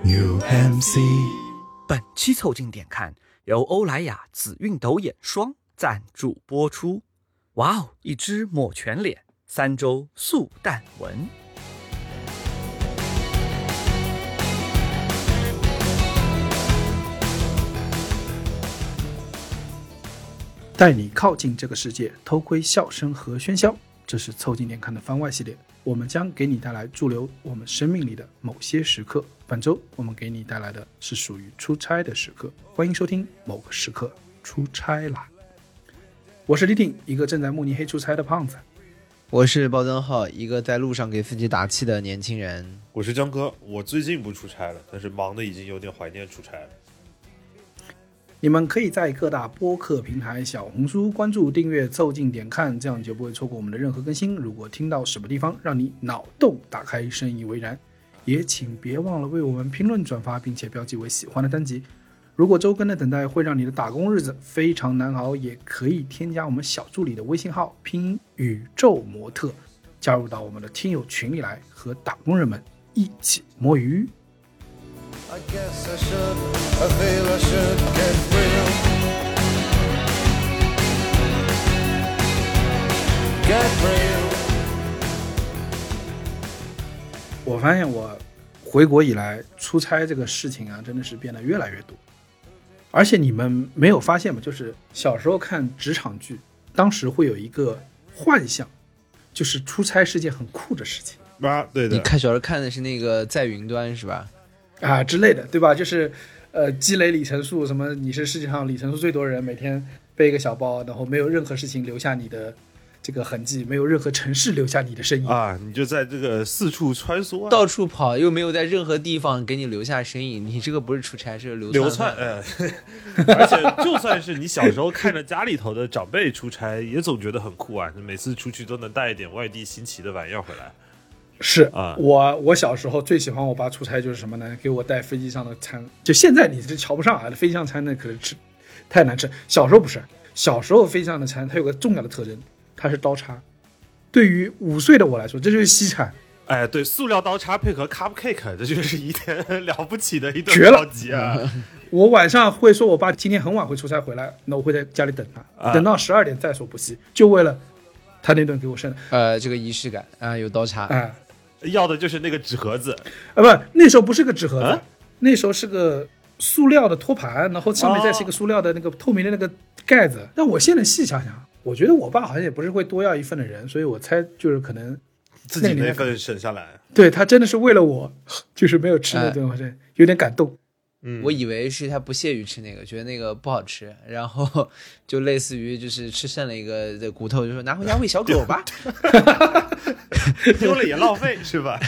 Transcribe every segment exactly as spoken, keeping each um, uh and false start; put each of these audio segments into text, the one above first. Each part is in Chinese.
U M C。 本期凑近点看由欧莱雅紫韵斗眼霜赞助播出。哇哦，一支抹全脸三周速淡纹。 带你靠近这个世界，偷窥笑声和喧嚣。这是凑近点看的番外系列，我们将给你带来驻留我们生命里的某些时刻。本周我们给你带来的是属于出差的时刻，欢迎收听某个时刻出差啦。我是李挺，一个正在慕尼黑出差的胖子。 我是包灯浩，一个在路上给自己打气的年轻人。 我是江哥，我最近不出差了，但是忙的已经有点怀念出差了。 你们可以在各大播客平台、小红书关注、订阅、凑近点看，这样就不会错过我们的任何更新。如果听到什么地方让你脑洞打开、深以为然，也请别忘了为我们评论、转发，并且标记为喜欢的单集。如果周更的等待会让你的打工日子非常难熬，也可以添加我们小助理的微信号拼音宇宙模特，加入到我们的听友群里来，和打工人们一起摸鱼。 I guess I should, I feel I should get real. Get real. 我发现我回国以来出差这个事情啊，真的是变得越来越多。而且你们没有发现吗？就是小时候看职场剧，当时会有一个幻想，就是出差是件很酷的事情啊，对的。 你看小时候看的是那个在云端是吧？ 啊之类的，对吧？就是呃积累里程数，什么你是世界上里程数最多的人，每天背一个小包，然后没有任何事情留下你的这个痕迹，没有任何城市留下你的身影啊，你就在这个四处穿梭、啊， 到处跑，又没有在任何地方给你留下身影，你这个不是出差，是流流窜。哎，而且就算是你小时候看着家里头的长辈出差，也总觉得很酷啊，每次出去都能带一点外地新奇的玩意儿回来。 是啊， 我我小时候最喜欢我爸出差就是什么呢？给我带飞机上的餐。就现在你是瞧不上啊，飞机上餐那可能吃太难吃。小时候不是，小时候飞机上的餐它有个重要的特征，它是刀叉。对于五岁的我来说，这就是西餐。 哎，对，塑料刀叉配合 cupcake， 这就是一天了不起的一顿绝了级啊！ 我晚上会说我爸今天很晚会出差回来，那我会在家里等他， 啊、 等到十二点在所不惜，就为了他那顿给我剩的。 呃，这个仪式感啊，有刀叉。 哎。 要的就是那个纸盒子啊，不，那时候不是个纸盒子， 啊、 那时候是个塑料的托盘，然后上面再是一个塑料的那个透明的那个盖子。哦、但我现在细想想，我觉得我爸好像也不是会多要一份的人，所以我猜就是可能自己那份省下来。 对，他真的是为了我，就是没有吃那顿，我、哎、有点感动。 嗯，我以为是他不屑于吃那个，觉得那个不好吃，然后就类似于就是吃剩了一个的骨头，就说拿回家喂小狗吧， 丢了也浪费是吧？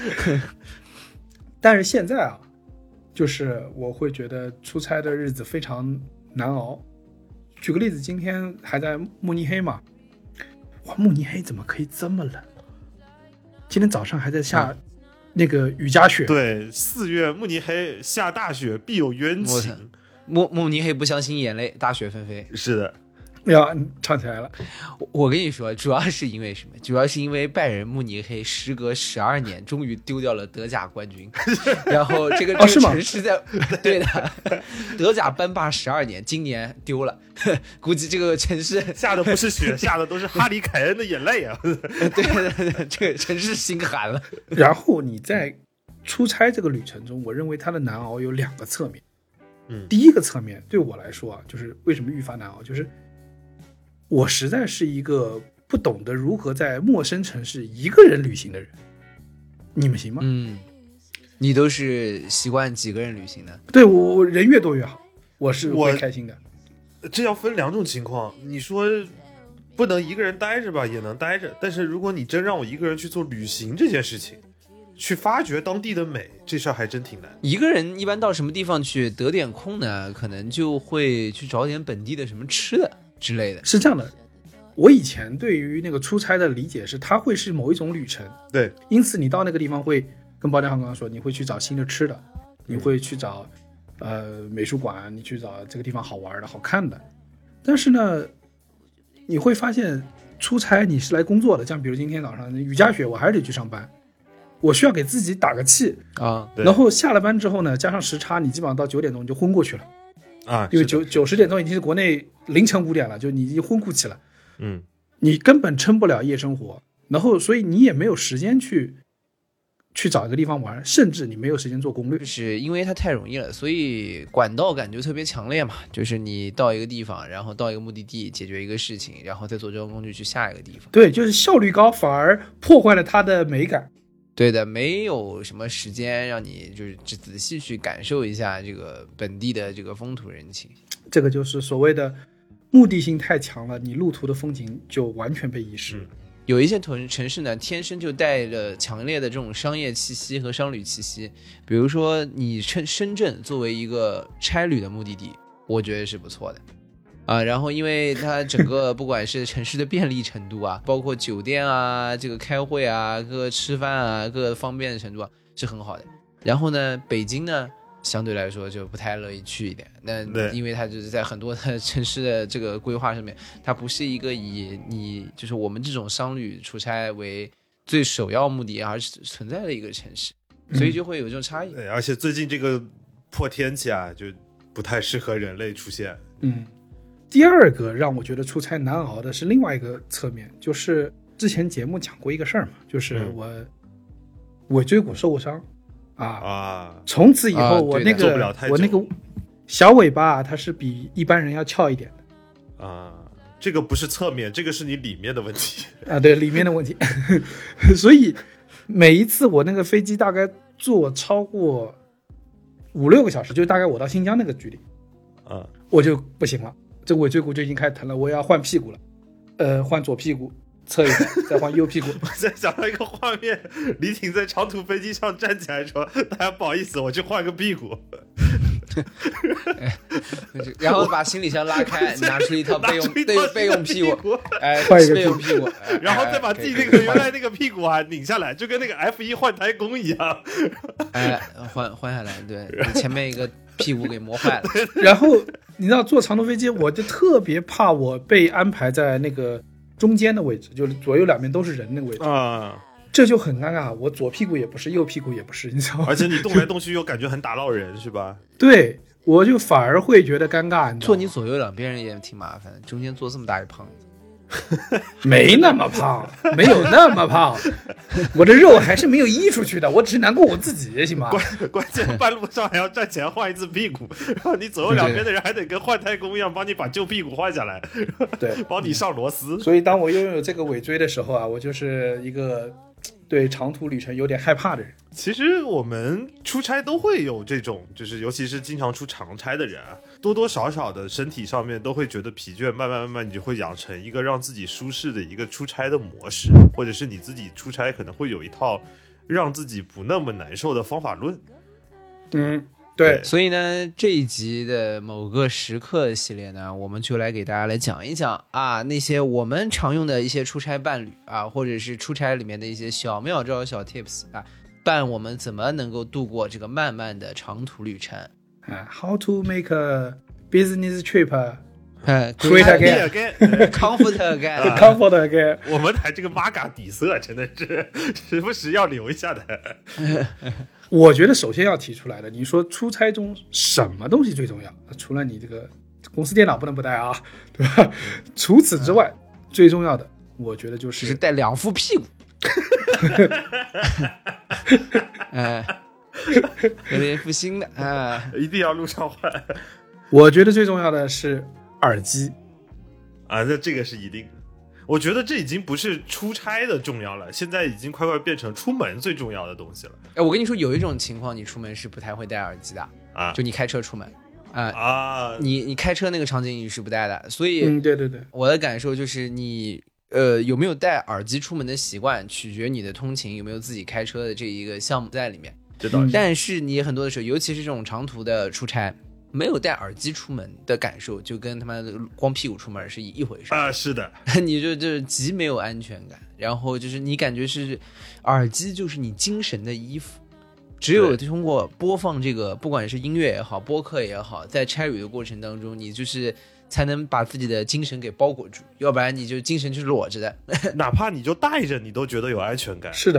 但是现在啊，就是我会觉得出差的日子非常难熬。举个例子，今天还在慕尼黑嘛，哇，慕尼黑怎么可以这么冷？今天早上还在下。嗯那个雨夹雪， 对，四月慕尼黑下大雪必有冤情。 慕慕尼黑不相信眼泪，大雪纷飞。 是的， 呀，唱起来了。 我我跟你说，主要是因为什么？主要是因为拜仁慕尼黑时隔十二年终于丢掉了德甲冠军，然后这个这个城市在、哦、对的，德甲班霸十二年，今年丢了，估计这个城市下的不是雪，下的都是哈里凯恩的眼泪啊！ 对对对，这个城市心寒了。 然后你在出差这个旅程中，我认为它的难熬有两个侧面。嗯，第一个侧面对我来说啊，就是为什么愈发难熬，就是我实在是一个不懂得如何在陌生城市一个人旅行的人。你们行吗？ 嗯，你都是习惯几个人旅行的？ 对，我我人越多越好，我是会开心的。 这要分两种情况，你说不能一个人待着吧，也能待着，但是如果你真让我一个人去做旅行这件事情，去发掘当地的美，这事儿还真挺难。 一个人一般到什么地方去得点空呢？可能就会去找点本地的什么吃的之类的。 是这样的，我以前对于那个出差的理解是，它会是某一种旅程。 对， 因此你到那个地方会跟包家航刚刚说，你会去找新的吃的，你会去找呃美术馆，你去找这个地方好玩的、好看的。但是呢，你会发现出差你是来工作的，像比如今天早上雨夹雪，我还是得去上班。 我需要给自己打个气啊。 然后下了班之后呢，加上时差，你基本上到九点钟你就昏过去了啊， 因为九九十点钟已经是国内凌晨五点了，就你已经昏过去了。 嗯， 你根本撑不了夜生活，然后所以你也没有时间去去找一个地方玩，甚至你没有时间做攻略， 就是因为它太容易了，所以管道感就特别强烈嘛。就是你到一个地方，然后到一个目的地解决一个事情，然后再坐交通工具去下一个地方。 对，就是效率高，反而破坏了它的美感。 对的，没有什么时间让你就是只仔细去感受一下这个本地的这个风土人情。 这个就是所谓的目的性太强了，你路途的风景就完全被遗失。 嗯， 有一些城市呢，天生就带着强烈的这种商业气息和商旅气息。比如说，你趁深圳作为一个差旅的目的地，我觉得是不错的啊。然后，因为它整个不管是城市的便利程度啊，包括酒店啊、这个开会啊、各个吃饭啊、各个方便的程度啊，是很好的。然后呢，北京呢，相对来说就不太乐意去一点，那因为它就是在很多的城市的这个规划上面，它不是一个以你就是我们这种商旅出差为最首要目的而存在的一个城市，所以就会有这种差异。 对，而且最近这个破天气啊，就不太适合人类出现。 嗯，第二个让我觉得出差难熬的是另外一个侧面，就是之前节目讲过一个事儿嘛，就是我尾椎骨受过伤。啊啊！ 从此以后， 啊、 我那个、 不了太久我那个小尾巴，它是比一般人要翘一点的。 啊，这个不是侧面，这个是你里面的问题啊，对，里面的问题。所以每一次我那个飞机大概坐超过五六个小时，就大概我到新疆那个距离， 啊， 我就不行了，这尾椎骨就已经开始疼了，我要换屁股了，呃，换左屁股。侧一下，再换右屁股。 我在想到一个画面，李挺在长途飞机上站起来说：“大家不好意思，我去换个屁股。” 然后把行李箱拉开，拿出一套备用备备用屁股，哎， 换一个备用屁股， 然后再把自己那个原来那个屁股啊拧下来，就跟那个 F 一 换胎工一样。 哎，换换下来，对，前面一个屁股给磨坏了。 然后你知道坐长途飞机，我就特别怕我被安排在那个中间的位置，就是左右两边都是人那个位置啊， 这就很尴尬。我左屁股也不是，右屁股也不是，你知道吗？ 而且你动来动去又感觉很打扰人，是吧？ 对，我就反而会觉得尴尬。你坐你左右两边人也挺麻烦的，中间坐这么大一胖子。 没那么胖，没有那么胖，我的肉还是没有溢出去的，我只难过我自己，行吗？ 关关键半路上还要站起来换一次屁股，然后你左右两边的人还得跟换胎工一样帮你把旧屁股换下来， 对， 帮你上螺丝。 所以当我拥有这个尾椎的时候啊，我就是一个对长途旅程有点害怕的人。 其实我们出差都会有这种，就是尤其是经常出长差的人啊，多多少少的身体上面都会觉得疲倦，慢慢慢慢你就会养成一个让自己舒适的一个出差的模式，或者是你自己出差可能会有一套让自己不那么难受的方法论。 嗯，对。 所以呢，这一集的某个时刻系列呢，我们就来给大家来讲一讲啊，那些我们常用的一些出差伴侣啊，或者是出差里面的一些小妙招、小 tips 啊，伴我们怎么能够度过这个漫漫的长途旅程。 啊 ，How to make a business trip great again, comfort again, comfort again。 我们台这个玛嘎底色真的是时不时要留一下的。 我觉得首先要提出来的，你说出差中什么东西最重要？除了你这个公司电脑不能不带啊，对吧？除此之外，最重要的，我觉得就是是带两副屁股。哎，有点负心的啊， 一定要路上换。 我觉得最重要的是耳机啊，那这个是一定的。我觉得这已经不是出差的重要了，现在已经快快变成出门最重要的东西了。 哎，我跟你说，有一种情况，你出门是不太会戴耳机的啊， 就你开车出门啊啊， 你你开车那个场景你是不戴的，所以嗯，对对对， 我的感受就是你呃有没有戴耳机出门的习惯，取决你的通勤有没有自己开车的这一个项目在里面。 这倒是， 但是你很多的时候，尤其是这种长途的出差，没有戴耳机出门的感受，就跟他妈的光屁股出门是一回事啊！是的， 你就就是极没有安全感，然后就是你感觉是耳机就是你精神的衣服，只有通过播放这个，不管是音乐也好，播客也好，在差旅的过程当中，你就是才能把自己的精神给包裹住，要不然你就精神就是裸着的。 哪怕你就带着，你都觉得有安全感。 是的。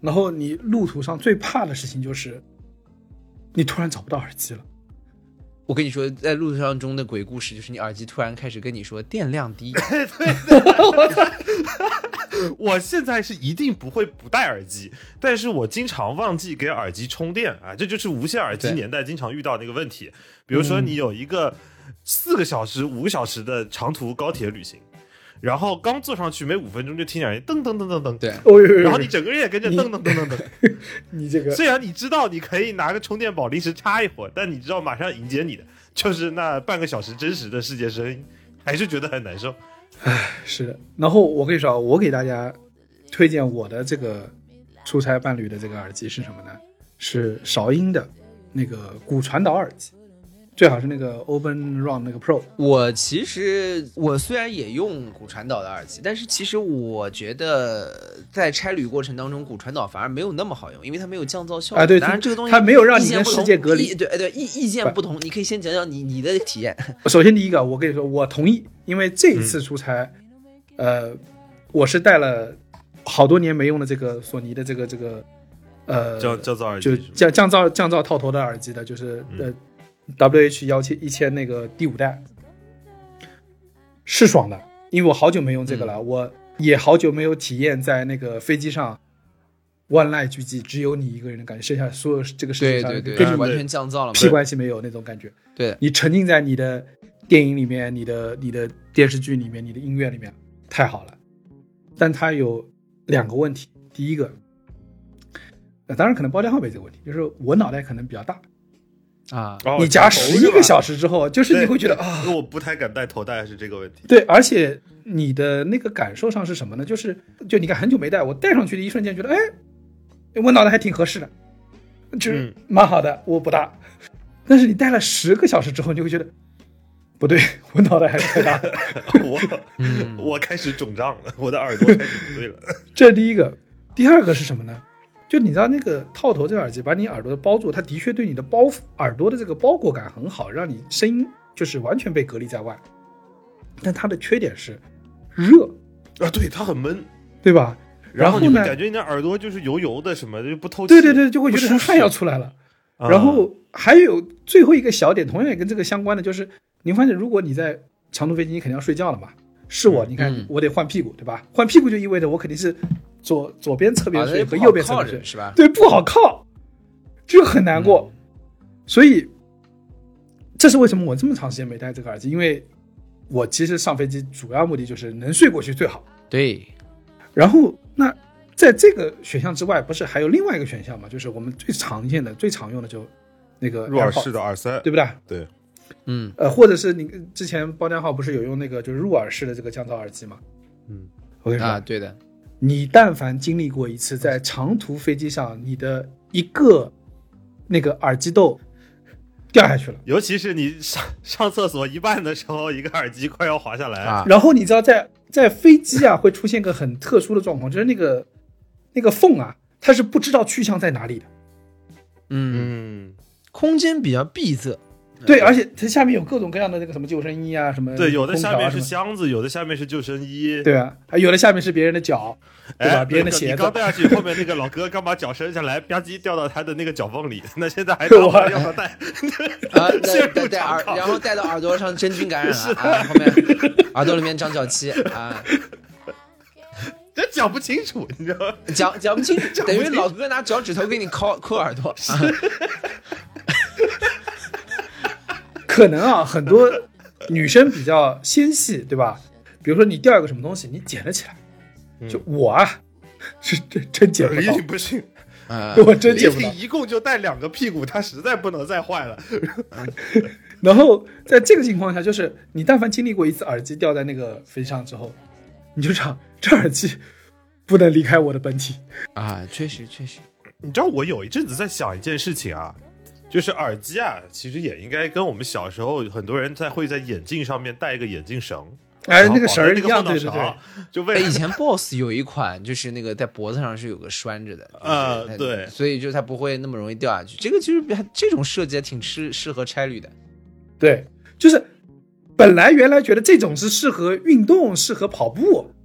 然后你路途上最怕的事情就是你突然找不到耳机了。 我跟你说，在路上中的鬼故事就是你耳机突然开始跟你说电量低。 对对对，我现在是一定不会不戴耳机，但是我经常忘记给耳机充电啊，这就是无线耳机年代经常遇到那个问题。比如说你有一个四个小时、五个小时的长途高铁旅行。然后刚坐上去没五分钟就听见噔噔噔噔噔， 对， 然后你整个人也跟着噔噔噔噔噔。 你这个虽然你知道你可以拿个充电宝临时插一会儿，但你知道马上迎接你的就是那半个小时真实的世界声音，还是觉得很难受。 唉，是的。然后我跟你说，我给大家推荐我的这个出差伴侣的这个耳机是什么呢？是韶音的那个骨传导耳机。最好是那个 Open Run 那个 Pro。 我其实我虽然也用骨传导的耳机，但是其实我觉得在差旅过程当中骨传导反而没有那么好用，因为它没有降噪效果。 啊，对， 当然这个东西它没有让你跟世界隔离。 对对，意意见不同，你可以先讲讲你你的体验。 首先第一个，我跟你说，我同意，因为这一次出差，嗯、呃，我是带了好多年没用的这个索尼的这个这个呃降降噪耳机， 就降降噪降噪套头的耳机的，就是呃。嗯W H 幺千一千那个第五代是爽的，因为我好久没用这个了，嗯、我也好久没有体验在那个飞机上万籁俱寂，只有你一个人的感觉，剩下所有这个世界上对对对对完全降噪了， 屁关系没有那种感觉。 对， 你沉浸在你的电影里面、你的你的电视剧里面、你的音乐里面，太好了。但它有两个问题，第一个，呃，当然可能包浆号没这个问题，就是我脑袋可能比较大。 啊， 你夹十一个小时之后，就是你会觉得啊， 我不太敢戴头戴是这个问题。 对，而且你的那个感受上是什么呢？就是就你看很久没戴，我戴上去的一瞬间觉得，哎，我脑袋还挺合适的，就是蛮好的，嗯、我不大。但是你戴了十个小时之后，你就会觉得不对，我脑袋还是太大的， 我、嗯、我开始肿胀了，我的耳朵开始不对了。 这是第一个，第二个是什么呢？就你知道那个套头这个耳机把你耳朵包住，它的确对你的包耳朵的这个包裹感很好，让你声音就是完全被隔离在外。但它的缺点是热啊，对，它很闷， 对吧？ 然后呢， 你会感觉你的耳朵就是油油的，什么就不透气。 对对对，就会觉得汗要出来了。 啊、 然后还有最后一个小点，同样也跟这个相关的，就是你发现如果你在长途飞机，你肯定要睡觉了嘛。是我，你看、嗯、我得换屁股，对吧？换屁股就意味着我肯定是左左边侧边睡和右边侧边睡， 是吧？ 对，不好靠，就很难过。嗯、所以这是为什么我这么长时间没戴这个耳机，因为我其实上飞机主要目的就是能睡过去最好。 对。 然后那在这个选项之外，不是还有另外一个选项吗？就是我们最常见的、最常用的就那个入耳式的耳塞， 对不对？ 对。 嗯， 呃，或者是你之前包浆号不是有用那个就是入耳式的这个降噪耳机吗？ 嗯， 我跟你说啊，对的， 你但凡经历过一次在长途飞机上，你的一个那个耳机豆掉下去了， 尤其是你上上厕所一半的时候，一个耳机快要滑下来， 啊、然后你知道在在飞机啊会出现个很特殊的状况，就是那个那个缝啊，它是不知道去向在哪里的， 嗯，空间比较闭塞。 对，而且它下面有各种各样的那个什么救生衣啊，什么对，有的下面是箱子，有的下面是救生衣， 对啊，有的下面是别人的脚，对吧？ 哎、 别人的鞋子。 你刚带下去，后面那个老哥刚把脚伸下来，吧唧掉到他的那个脚缝里，那现在还要他戴啊，戴戴耳，然后戴到耳朵上真菌感染了啊，后面耳朵里面长脚气啊。 这讲不清楚，你知道吗？ 讲讲不清楚，等于老哥拿脚趾头给你抠抠耳朵。啊可能啊，很多女生比较纤细，对吧？比如说你掉一个什么东西，你捡了起来，就我啊，是真真捡不到， 李挺不行， 啊，我真捡不到。 李挺一共就带两个屁股，他实在不能再坏了。 然后在这个情况下，就是你但凡经历过一次耳机掉在那个飞机上之后，你就想这耳机不能离开我的本体啊，确实确实。 你知道我有一阵子在想一件事情啊。就是耳机啊，其实也应该跟我们小时候很多人在会在眼镜上面戴一个眼镜绳， 哎，那个绳一样，对对对。 就为以前 B O S S 有一款，就是那个在脖子上是有个拴着的， 啊、呃，对， 所以就它不会那么容易掉下去。这个其实这种设计还挺适适合差旅的。 对，就是本来原来觉得这种是适合运动、适合跑步，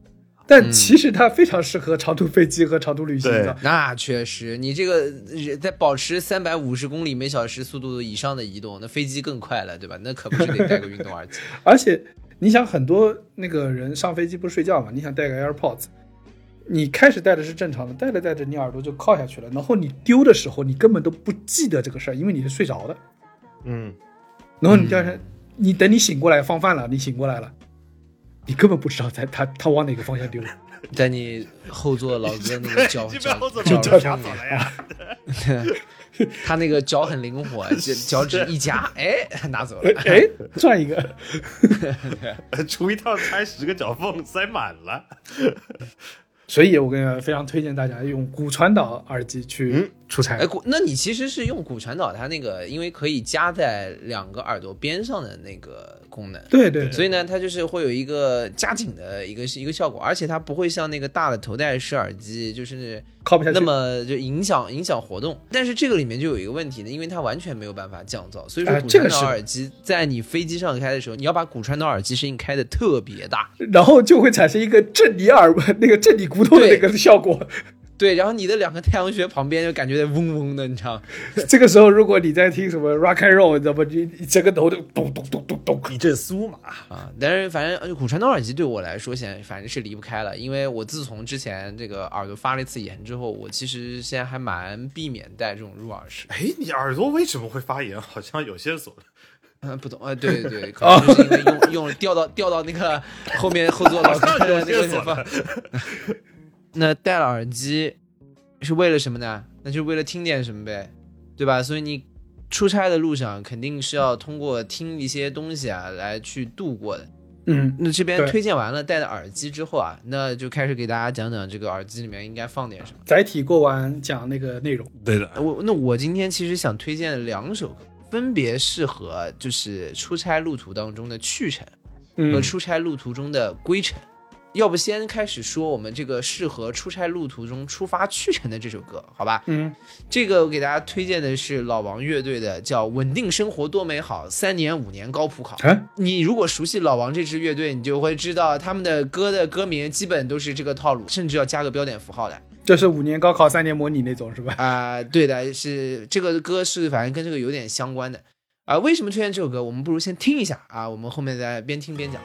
但其实它非常适合长途飞机和长途旅行的。 那确实，你这个在保持三百五十公里每小时速度以上的移动，那飞机更快了，对吧？那可不是得带个运动耳机。 而且你想，很多那个人上飞机不是睡觉嘛？你想带个 AirPods， 你开始戴的是正常的，戴着戴着你耳朵就靠下去了，然后你丢的时候你根本都不记得这个事儿，因为你是睡着的。 嗯， 然后你第二天、嗯、你等你醒过来放饭了，你醒过来了。你根本不知道他他他往哪个方向丢了， 在你后座老哥那个脚脚脚夹走了呀， 他那个脚很灵活，脚趾一夹，哎，拿走了， 哎，转一个， 出一趟拆十个脚缝塞满了。 所以我跟你说，非常推荐大家用骨传导耳机去出差。 哎、嗯，那你其实是用骨传导，它那个因为可以夹在两个耳朵边上的那个功能， 对 对, 对， 所以呢，它就是会有一个夹紧的一个一个效果，而且它不会像那个大的头戴式耳机，就是靠不下去， 那么就影响影响活动。但是这个里面就有一个问题呢，因为它完全没有办法降噪，所以说骨传导耳机在你飞机上开的时候，你要把骨传导耳机声音开的特别大， 然后就会产生一个震你耳那个震你骨头的那个效果。 对，然后你的两个太阳穴旁边就感觉在嗡嗡的，你知道。 这个时候，如果你在听什么 rock and roll， 你知道吗？你整个头都咚咚咚咚咚， 一阵酥麻啊！但是反正骨传导耳机对我来说，现在反正是离不开了，因为我自从之前这个耳朵发了一次炎之后，我其实现在还蛮避免戴这种入耳式。 哎，你耳朵为什么会发炎？好像有线索。 嗯，不懂啊，对对对，可能就是因为用用掉到掉到那个后面后座老哥的那个地方。那戴了耳机是为了什么呢？那就是为了听点什么呗，对吧？所以你出差的路上肯定是要通过听一些东西啊来去度过的。 嗯， 那这边推荐完了戴了耳机之后啊，那就开始给大家讲讲这个耳机里面应该放点什么。 载体过完讲那个内容。 对的， 我那我今天其实想推荐两首歌，分别适合就是出差路途当中的去程和出差路途中的归程。嗯，要不先开始说我们这个适合出差路途中出发去程的这首歌，好吧？ 嗯， 这个我给大家推荐的是老王乐队的，叫《稳定生活多美好》，三年五年高普考。 啊， 你如果熟悉老王这支乐队，你就会知道他们的歌的歌名基本都是这个套路，甚至要加个标点符号的。 这是五年高考三年模拟那种是吧？ 啊、呃，对的，是这个歌是反正跟这个有点相关的啊、呃。为什么推荐这首歌？我们不如先听一下啊，我们后面再边听边讲。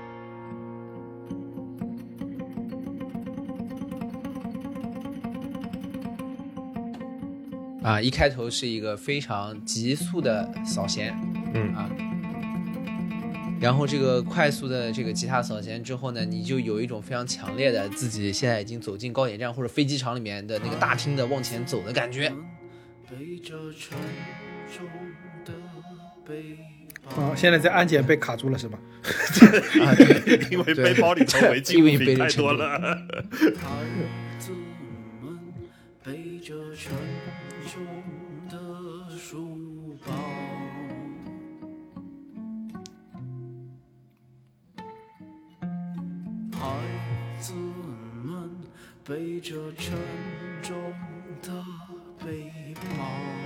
啊，一开头是一个非常急速的扫弦， 嗯啊，然后这个快速的这个吉他扫弦之后呢，你就有一种非常强烈的自己现在已经走进高铁站或者飞机场里面的那个大厅的往前走的感觉。 啊，现在在安检被卡住了是吧？ 啊，对， 因为背包里头违禁物品太多了。背着沉重的书包，孩子们背着沉重的背包，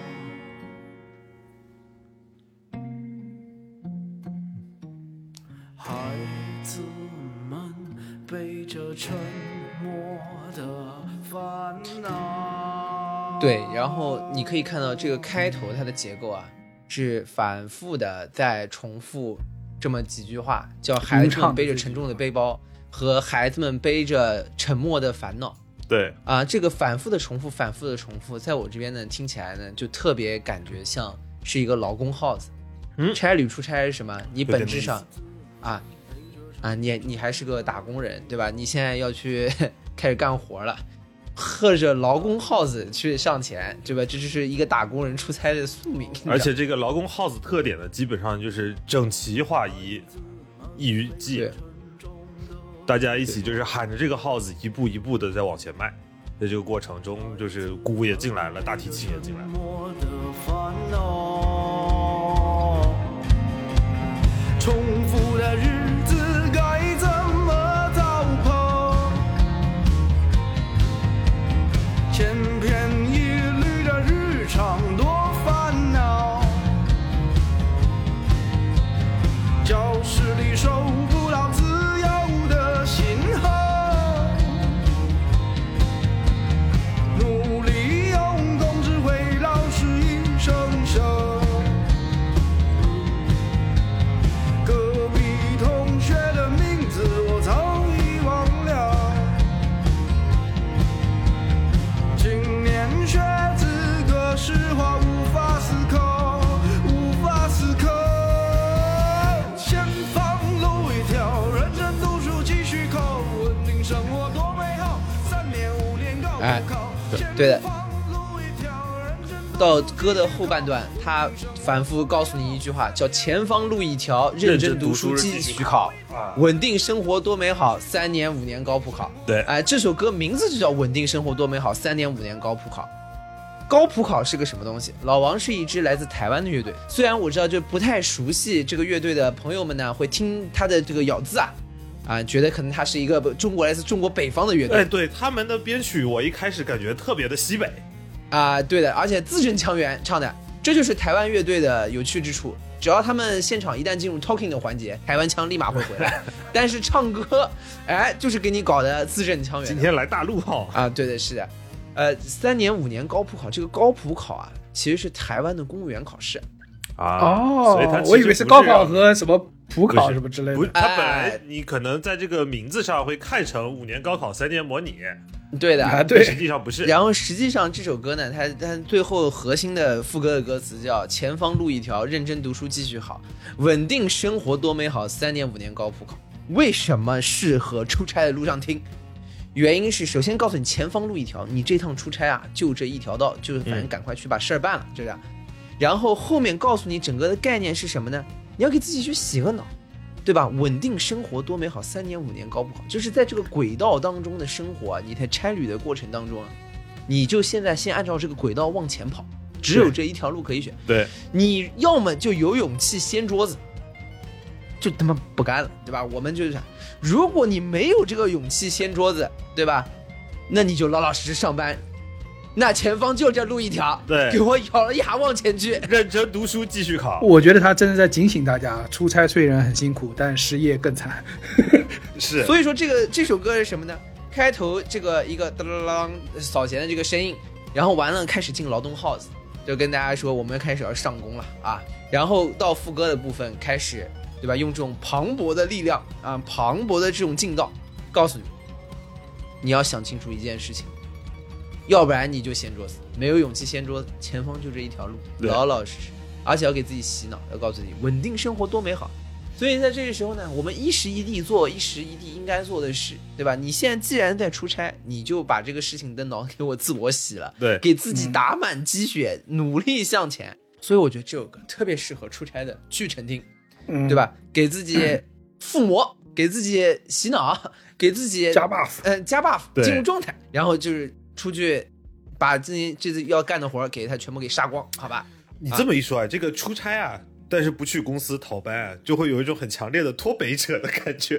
孩子们背着沉默的烦恼。对，然后你可以看到这个开头它的结构啊，是反复的在重复这么几句话，叫孩子们背着沉重的背包和孩子们背着沉默的烦恼。 对啊，这个反复的重复反复的重复在我这边呢听起来呢就特别感觉像是一个劳工号子。 嗯， 差旅出差是什么？你本质上啊啊你你还是个打工人，对吧？你现在要去开始干活了，喝着劳工号子去上前，对吧？这就是一个打工人出差的宿命。 而且这个劳工号子特点呢，基本上就是整齐划一，一于记。大家一起就是喊着这个号子，一步一步的在往前迈。在这个过程中，就是鼓也进来了，大提琴也进来了。重复的日子该怎么糟粕？千篇一律的日常多烦恼。教室里收不到自由的信号。 对的。到歌的后半段，他反复告诉你一句话，叫前方路一条，认真读书继续考，稳定生活多美好，三年五年高普考。 对， 哎，这首歌名字就叫稳定生活多美好，三年五年高普考。高普考是个什么东西？老王是一支来自台湾的乐队，虽然我知道就不太熟悉这个乐队的朋友们呢，会听他的这个咬字啊，啊，觉得可能他是一个中国来自中国北方的乐队。 哎，对，他们的编曲我一开始感觉特别的西北。 啊，对的，而且字正腔圆唱的，这就是台湾乐队的有趣之处。只要他们现场一旦进入 talking 的环节，台湾腔立马会回来。但是唱歌，哎，就是给你搞得字正腔圆。 今天来大陆号啊，对的，是的。呃，三年五年高普考，这个高普考啊，其实是台湾的公务员考试啊。 哦， 所以它我以为是高考和什么普考什么之类的。 不是，它本来你可能在这个名字上会看成五年高考三年模拟。 对的， 啊、对， 实际上不是。 然后实际上这首歌呢，它它最后核心的副歌的歌词叫“前方路一条，认真读书继续好，稳定生活多美好，三年五年高普考”。为什么适合出差的路上听？原因是首先告诉你前方路一条，你这趟出差啊就这一条道，就反正赶快去把事儿办了，就这样。然后后面告诉你整个的概念是什么呢？你要给自己去洗个脑。对吧？稳定生活多美好，三年五年高普考，就是在这个轨道当中的生活啊，你在差旅的过程当中啊，你就现在先按照这个轨道往前跑，只有这一条路可以选。 对， 你要么就有勇气掀桌子，就他妈不干了，对吧？我们就是想，如果你没有这个勇气掀桌子，对吧？那你就老老实实上班。那前方就这路一条， 对， 给我咬了牙往前去， 认真读书继续考。 我觉得他真的在警醒大家，出差虽然很辛苦，但失业更惨。 是， 所以说这个这首歌是什么呢？开头这个一个当当扫弦的这个声音，然后完了开始进劳动号子，就跟大家说我们开始要上工了啊。然后到副歌的部分开始，对吧？用这种磅礴的力量啊，磅礴的这种劲道，告诉你，你要想清楚一件事情。要不然你就掀桌子，没有勇气掀桌子，前方就这一条路，老老实实，而且要给自己洗脑，要告诉自己稳定生活多美好。所以在这个时候呢，我们一时一地做一时一地应该做的事，对吧？你现在既然在出差，你就把这个事情的脑给我自我洗了， 对， 给自己打满鸡血，嗯、努力向前。所以我觉得这首歌特别适合出差的去程听，嗯、对吧？给自己附魔，给自己洗脑，给自己加 buff， 呃，加 buff， 进入状态，然后就是出去把自己这次要干的活给他全部给杀光，好吧？ 你这么一说啊，这个出差啊，但是不去公司逃班啊，就会有一种很强烈的脱北者的感觉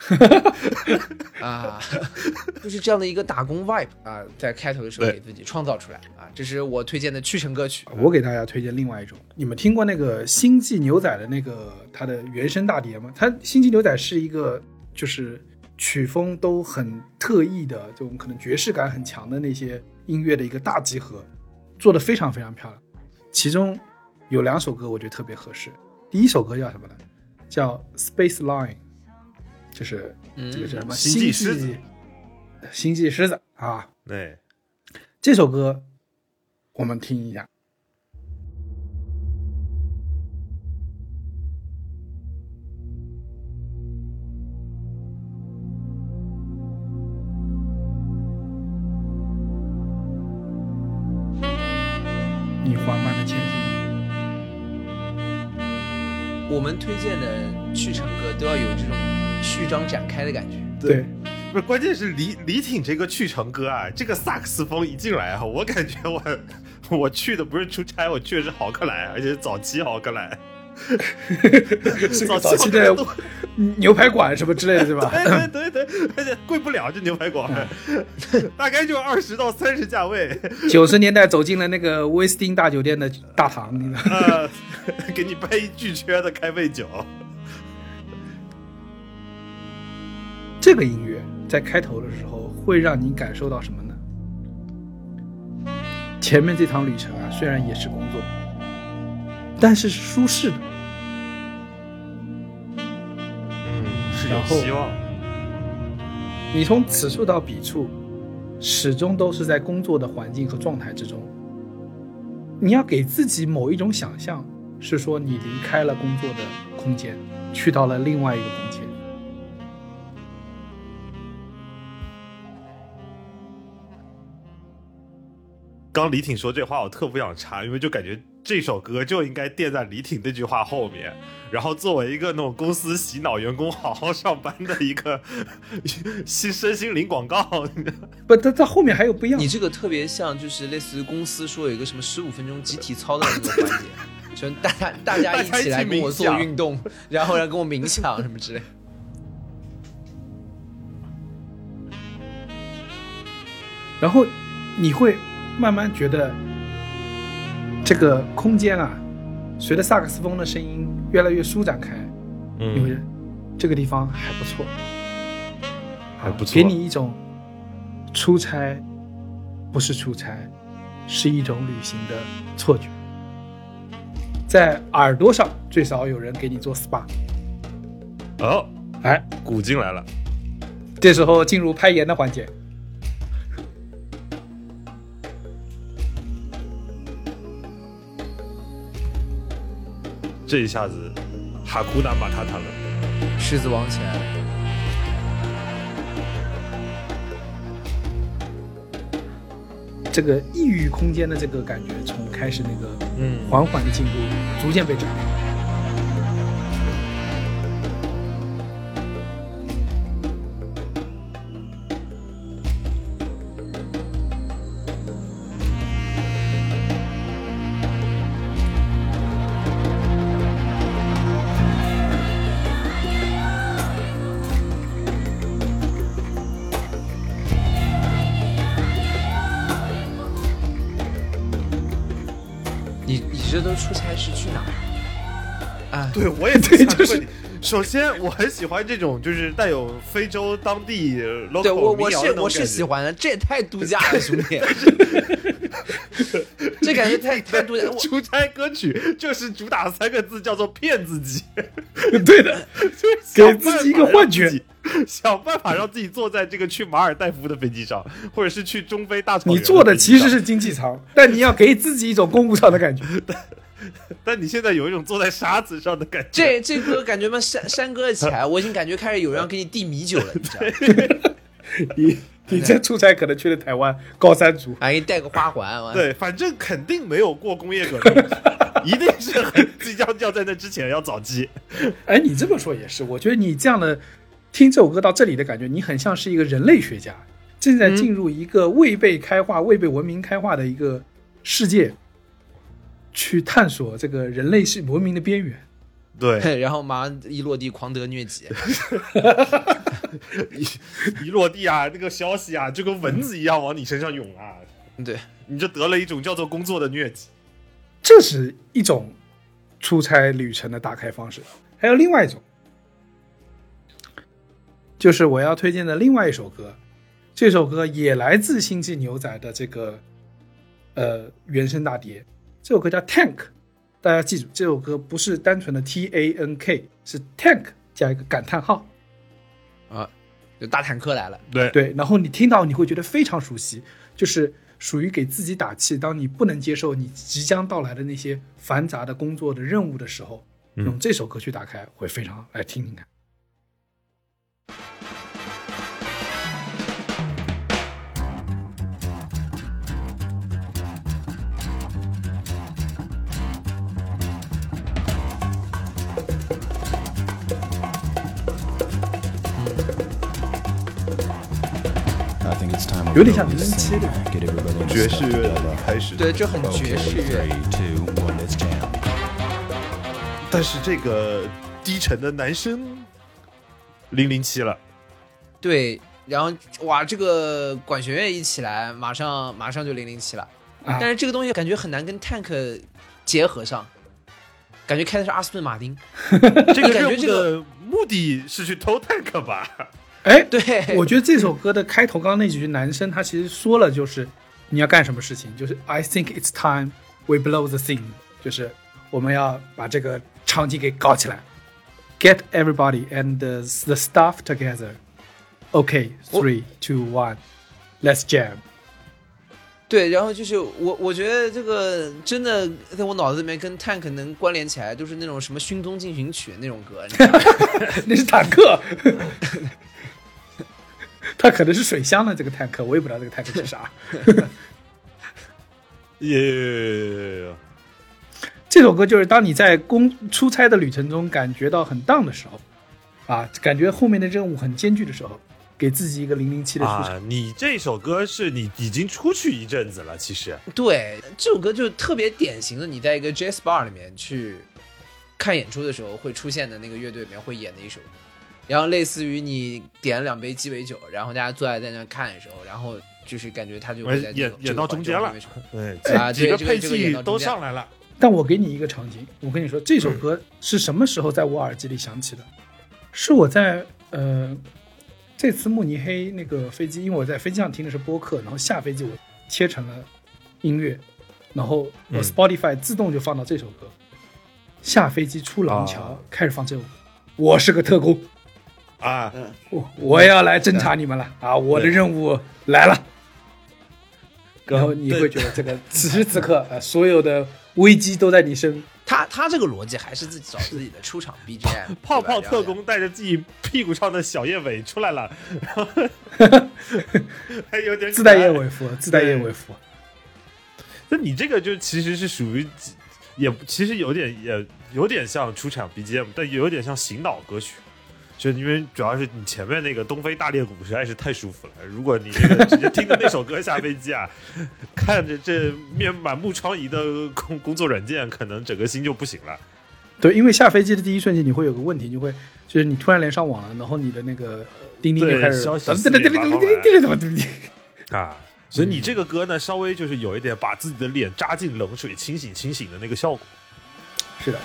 啊，就是这样的一个打工 vibe 啊，在开头的时候给自己创造出来啊，这是我推荐的去程歌曲。 我给大家推荐另外一种，你们听过那个星际牛仔的那个它的原声大碟吗？它星际牛仔是一个就是曲风都很特异的这种可能爵士感很强的那些音乐的一个大集合，做得非常非常漂亮。其中有两首歌我觉得特别合适。第一首歌叫什么呢？叫 Space Line， 就是这个是什么、嗯、 星际狮子， 星际狮子啊。 对， 这首歌我们听一下。你缓慢的前行。 我们推荐的去程歌都要有这种序章展开的感觉。 对， 不是，关键是李李挺这个去程歌啊，这个萨克斯风一进来啊，我感觉我我去的不是出差，我去的是豪克兰，而且是早期豪克兰。 早早期的牛排馆什么之类的，对吧？ 对对对对，而且贵不了这牛排馆，大概就二十到三十价位。 九十年代走进了那个威斯汀大酒店的大堂， 呃，给你掰一巨缺的开胃酒。 这个音乐在开头的时候会让你感受到什么呢？前面这趟旅程啊，虽然也是工作，但是是舒适的。 是有希望。 你从此处到彼处，始终都是在工作的环境和状态之中。你要给自己某一种想象，是说你离开了工作的空间，去到了另外一个空间。 刚李挺说这话我特不想插，因为就感觉这首歌就应该垫在李挺那句话后面，然后作为一个那种公司洗脑员工好好上班的一个新身心灵广告。 不，它它后面还有不一样。 你这个特别像就是类似于公司说有一个什么十五分钟集体操的那个环节，就大家大家一起来跟我做运动，然后来跟我冥想什么之类。 然后你会慢慢觉得这个空间啊，随着萨克斯风的声音越来越舒展开， 嗯， 你会这个地方还不错， 还不错， 给你一种出差不是出差，是一种旅行的错觉。在耳朵上最少有人给你做 S P A。 哦， 哎， 鼓进来了， 这时候进入拍盐的环节。 这一下子哈库达马塔塔了， 狮子王起来了。 这个异域空间的这个感觉从开始那个嗯缓缓的进入，逐渐被展开。 你你这都出差是去哪儿啊？ 对，我也对就是首先我很喜欢这种就是带有非洲当地 local 对我我民谣的那种是我是感觉喜欢的，这也太度假了，兄弟，这感觉太太度假。我出差歌曲就是主打三个字，叫做骗自己。 对的，给自己一个幻觉， 想办法让自己坐在这个去马尔代夫的飞机上，或者是去中非大草原。 你坐的其实是经济舱，但你要给自己一种公务舱的感觉。 但你现在有一种坐在沙子上的感觉。 这这歌感觉嘛山山歌起来，我已经感觉开始有人要给你递米酒了，你知道？ 你你这出差可能去了台湾高山族， 还给你带个花环，完对，反正肯定没有过工业革命，一定是很即将要在那之前要早期。 哎，你这么说也是，我觉得你这样的听这首歌到这里的感觉，你很像是一个人类学家，正在进入一个未被开化、未被文明开化的一个世界，去探索这个人类是文明的边缘。 对， 然后马上一落地狂得疟疾， 一一落地啊，那个消息啊，就跟蚊子一样往你身上涌啊， 对， 你就得了一种叫做工作的疟疾。 这是一种出差旅程的打开方式。还有另外一种，就是我要推荐的另外一首歌，这首歌也来自星际牛仔的这个呃原声大碟，这首歌叫 Tank。 大家记住，这首歌不是单纯的 T A N K， 是 Tank 加一个感叹号啊，就大坦克来了。 对对，然后你听到你会觉得非常熟悉，就是属于给自己打气，当你不能接受你即将到来的那些繁杂的工作的任务的时候， 嗯用这首歌去打开会非常来听听看。有点像零零七的爵士乐的开始， 对，这很爵士乐。 但是这个低沉的男声零零七了， 对，然后哇，这个管弦乐一起来，马上马上就零零七了。 啊但是这个东西感觉很难跟 Tank 结合上，感觉开的是阿斯顿马丁。 这个感觉任务这个的目的是去偷 tank 吧？ 哎， 对， 我觉得这首歌的开头刚刚那几句男生他其实说了，就是你要干什么事情，就是 I think it's time we blow the scene， 就是我们要把这个场景给搞起来 ，get everybody and the, the stuff together。OK， three two one，let's jam。 对，然后就是我，我觉得这个真的在我脑子里面跟 Tank 能关联起来，就是那种什么《勋宗进行曲》那种歌，你知道吗？ 那是坦克，他可能是水箱的这个坦克，我也不知道这个坦克是啥。 耶， 这首歌就是当你在公出差的旅程中感觉到很荡的时候，啊，感觉后面的任务很艰巨的时候，给自己一个零零七的出场。 啊，你这首歌是你已经出去一阵子了，其实。 对，这首歌就特别典型的，你在一个 jazz bar 里面去看演出的时候会出现的那个乐队里面会演的一首歌。然后类似于你点了两杯鸡尾酒，然后大家坐在在那看的时候，然后就是感觉他就会在、这个、 演演到中间了， 对啊，几个配器都上来了。 但我给你一个场景，我跟你说，这首歌是什么时候在我耳机里响起的？是我在呃这次慕尼黑那个飞机，因为我在飞机上听的是播客，然后下飞机我切成了音乐，然后我 Spotify 自动就放到这首歌。嗯、下飞机出廊桥、啊、开始放这首歌，我是个特工。 啊， 我我要来侦查你们了啊！我的任务来了，然后你会觉得这个此时此刻，呃，所有的危机都在你身。 他他这个逻辑还是自己找自己的出场 B G M， 泡泡特工带着自己屁股上的小叶尾出来了，还有点自带叶尾服，自带叶尾服。 那你这个就其实是属于，也其实有点也有点像出场 B G M， 但也有点像醒脑歌曲。就因为主要是你前面那个东非大裂谷实在是太舒服了，如果你那个直接听着那首歌下飞机啊，看着这面满目疮痍的工工作软件，可能整个心就不行了。 对，因为下飞机的第一瞬间你会有个问题，你会就是你突然连上网了，然后你的那个钉钉就开始消息啊，所以你这个歌呢，稍微就是有一点把自己的脸扎进冷水清醒清醒的那个效果。 是的。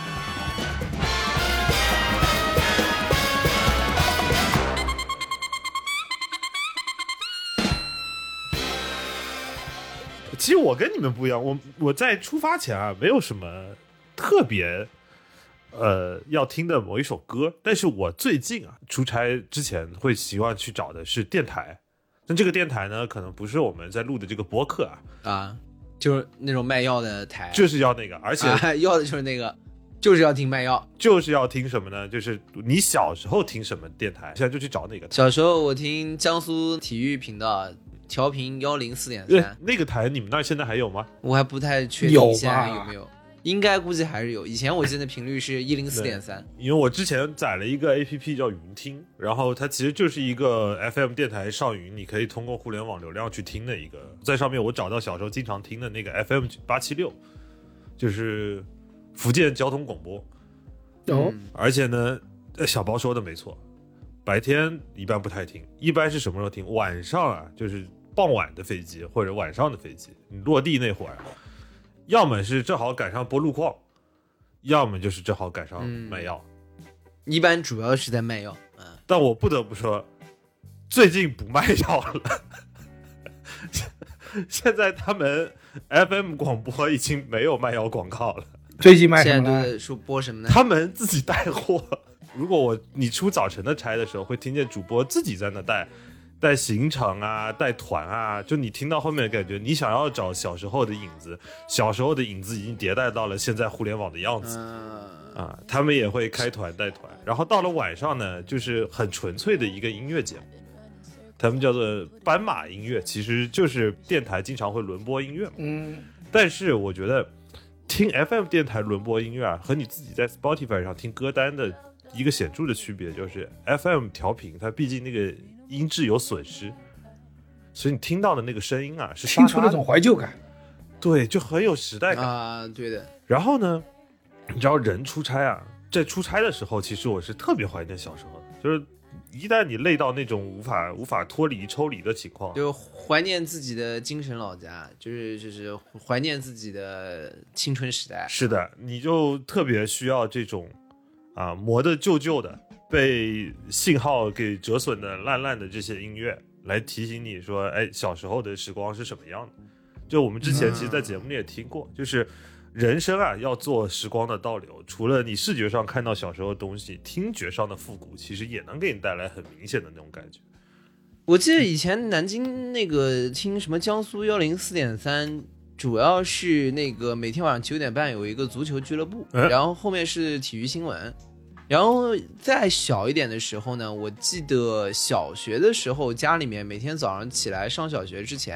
其实我跟你们不一样，我我在出发前啊，没有什么特别呃要听的某一首歌，但是我最近啊出差之前会习惯去找的是电台，但这个电台呢，可能不是我们在录的这个播客啊， 啊，就是那种卖药的台， 就是要那个，而且、 啊、要的就是那个，就是要听卖药， 就是要听什么呢？就是你小时候听什么电台，现在就去找哪个台。 小时候我听江苏体育频道。调频幺零四点三， 那个台你们那儿现在还有吗？ 我还不太确定现在有没有，应该估计还是有。以前我记得频率是一零四点三， 因为我之前载了一个 A P P 叫云听，然后它其实就是一个 F M 电台上云，你可以通过互联网流量去听的一个。在上面我找到小时候经常听的那个 F M 八七六，就是福建交通广播。 哦、 嗯，而且呢，小包说的没错，白天一般不太听，一般是什么时候听？晚上啊，就是傍晚的飞机或者晚上的飞机，你落地那会儿，要么是正好赶上播路况，要么就是正好赶上卖药、 嗯、一般主要是在卖药、嗯、 但我不得不说最近不卖药了现在他们 F M 广播已经没有卖药广告了。 最近卖什么现在说播什么呢？ 他们自己带货。如果我你出早晨的差的时候，会听见主播自己在那带带行程啊，带团啊，就你听到后面的感觉，你想要找小时候的影子，小时候的影子已经迭代到了现在互联网的样子、嗯、啊。他们也会开团带团，然后到了晚上呢，就是很纯粹的一个音乐节目，他们叫做斑马音乐，其实就是电台经常会轮播音乐嘛。 嗯， 但是我觉得听 F M 电台轮播音乐啊，和你自己在 Spotify 上听歌单的一个显著的区别就是 F M 调频它毕竟那个音质有损失，所以你听到的那个声音啊是听出那种怀旧感， 对，就很有时代感啊，对的。 然后呢，你知道人出差啊，在出差的时候，其实我是特别怀念小时候的，就是一旦你累到那种无法无法脱离抽离的情况， 就怀念自己的精神老家，就是就是怀念自己的青春时代。 是的，你就特别需要这种啊磨得旧旧的，被信号给折损的烂烂的这些音乐，来提醒你说，哎，小时候的时光是什么样的。就我们之前其实在节目里也听过、嗯、就是人生啊要做时光的倒流，除了你视觉上看到小时候的东西，听觉上的复古其实也能给你带来很明显的那种感觉。 我记得以前南京那个听什么江苏幺零四点三，主要是那个每天晚上九点半有一个足球俱乐部、嗯、然后后面是体育新闻。然后再小一点的时候呢，我记得小学的时候家里面每天早上起来上小学之前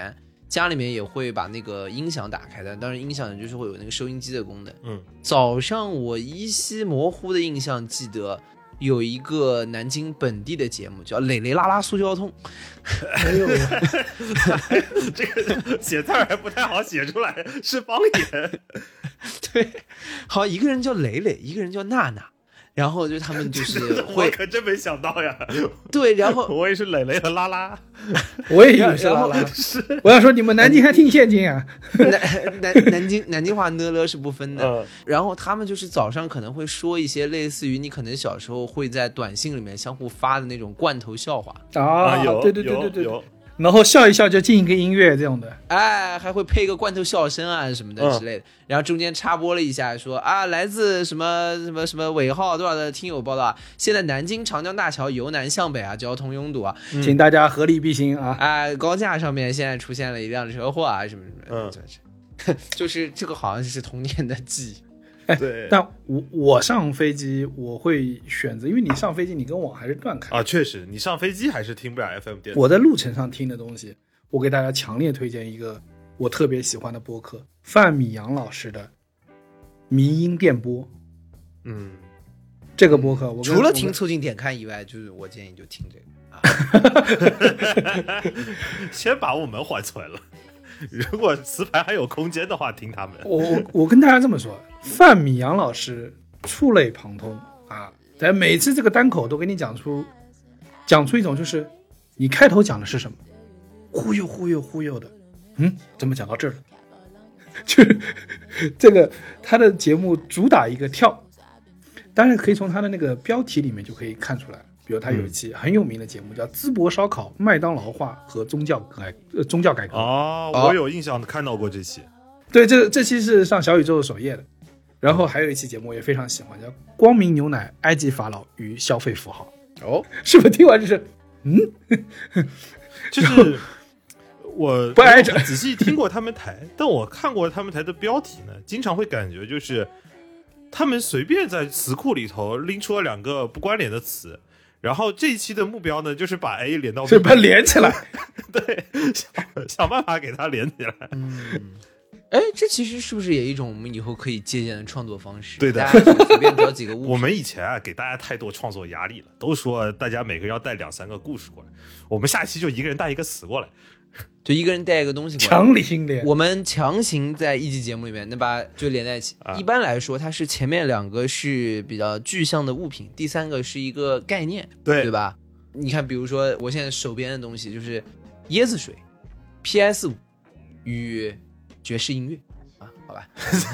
家里面也会把那个音响打开的，当然音响就是会有那个收音机的功能。 嗯， 早上我依稀模糊的印象记得有一个南京本地的节目叫磊磊拉拉苏交通。 哎呦， 这个写字儿还不太好写出来，是方言。 对，好，一个人叫磊磊，一个人叫娜娜。然后就他们就是会， 我可真没想到呀。 对，然后我也是磊磊和拉拉， 我也以为是拉拉。我想说你们南京还挺先进啊。 南南南京南京话呢了是不分的。 嗯， 然后他们就是早上可能会说一些类似于你可能小时候会在短信里面相互发的那种罐头笑话啊， 有， 对对对对对， 有。 然后笑一笑就进一个音乐这种的， 哎，还会配一个罐头笑声啊什么的之类的，嗯、然后中间插播了一下说啊，来自什么什么什么尾号多少的听友报道啊，现在南京长江大桥由南向北啊，交通拥堵啊， 嗯、请大家合力必行啊！ 哎，高架上面现在出现了一辆车祸啊，什么什么，嗯，就是这个好像是童年的记忆。 哎，对，但我我上飞机我会选择，因为你上飞机你跟网还是断开啊，确实，你上飞机还是听不了 F M 电台。 我在路程上听的东西，我给大家强烈推荐一个我特别喜欢的播客，范米阳老师的迷音电波。 嗯， 这个播客我除了听凑近点看以外，就是我建议就听这个。 啊、先把我们缓存了。如果磁盘还有空间的话，听他们。 我我跟大家这么说，范米阳老师触类旁通啊，但每次这个单口都给你讲出讲出一种就是你开头讲的是什么，忽悠忽悠忽悠的，嗯，怎么讲到这儿了？就是这个他的节目主打一个跳，当然可以从他的那个标题里面就可以看出来。比如他有一期很有名的节目叫《淄博烧烤、麦当劳化和宗教改呃宗教改革》 哦，我有印象看到过这期。 对，这这期是上小宇宙首页的。然后还有一期节目我也非常喜欢，叫《光明牛奶、埃及法老与消费符号》。 哦， 是不是听完就是嗯， 就是我不挨着仔细听过他们台，但我看过他们台的标题呢，经常会感觉就是他们随便在词库里头拎出了两个不关联的词。然后这一期的目标呢，就是把 A 连到 B， 是把它连起来， 对，想想办法给它连起来。 嗯，哎，这其实是不是也一种我们以后可以借鉴的创作方式？ 对的， 大家随便找几个物品。 我们以前啊，给大家太多创作压力了，都说大家每个人要带两三个故事过来，我们下期就一个人带一个词过来。 就一个人带一个东西过来， 强行连， 我们强行在一集节目里面能把就连在一起、啊。一般来说，它是前面两个是比较具象的物品，第三个是一个概念， 对对吧？你看，比如说我现在手边的东西就是椰子水、P S 五 与爵士音乐啊，好吧？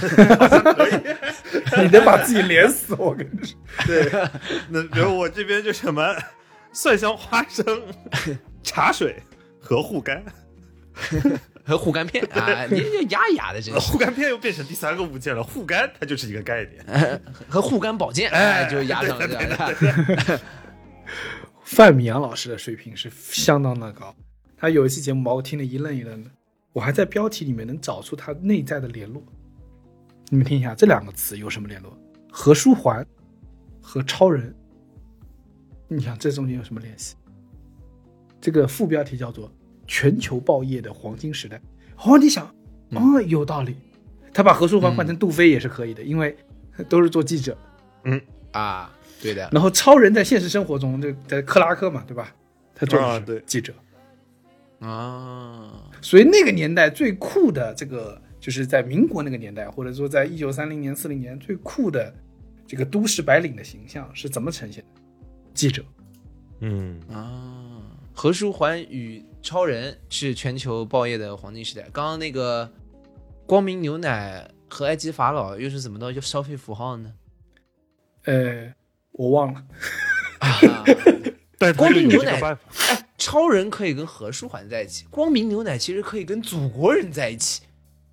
你得把自己连死，我跟你说。 对，那比如我这边就什么蒜香花生、茶水和护肝。 和护肝片啊，你这哑哑的真是。 护肝片又变成第三个物件了，护肝它就是一个概念， 呃、和护肝宝剑哎，就压上了这样。 范米阳老师的水平是相当的高，他有一期节目把我听得一愣一愣的，我还在标题里面能找出他内在的联络。你们听一下，这两个词有什么联络？何书桓和超人，你想这中间有什么联系？这个副标题叫做全球报业的黄金时代。哦，你想，哦，有道理。他把何书桓换成杜飞也是可以的，嗯、因为都是做记者。 嗯啊，对的。 然后超人在现实生活中，就在克拉克嘛，对吧？他做的是记者啊。 所以那个年代最酷的这个，就是在民国那个年代，或者说在一九三零年、四零年最酷的这个都市白领的形象是怎么呈现的？记者。 嗯啊，何书桓与超人是全球报业的黄金时代。刚刚那个光明牛奶和埃及法老又是怎么到消费符号呢？ 呃，我忘了。 啊，光明牛奶，哎，超人可以跟何书桓在一起，光明牛奶其实可以跟祖国人在一起。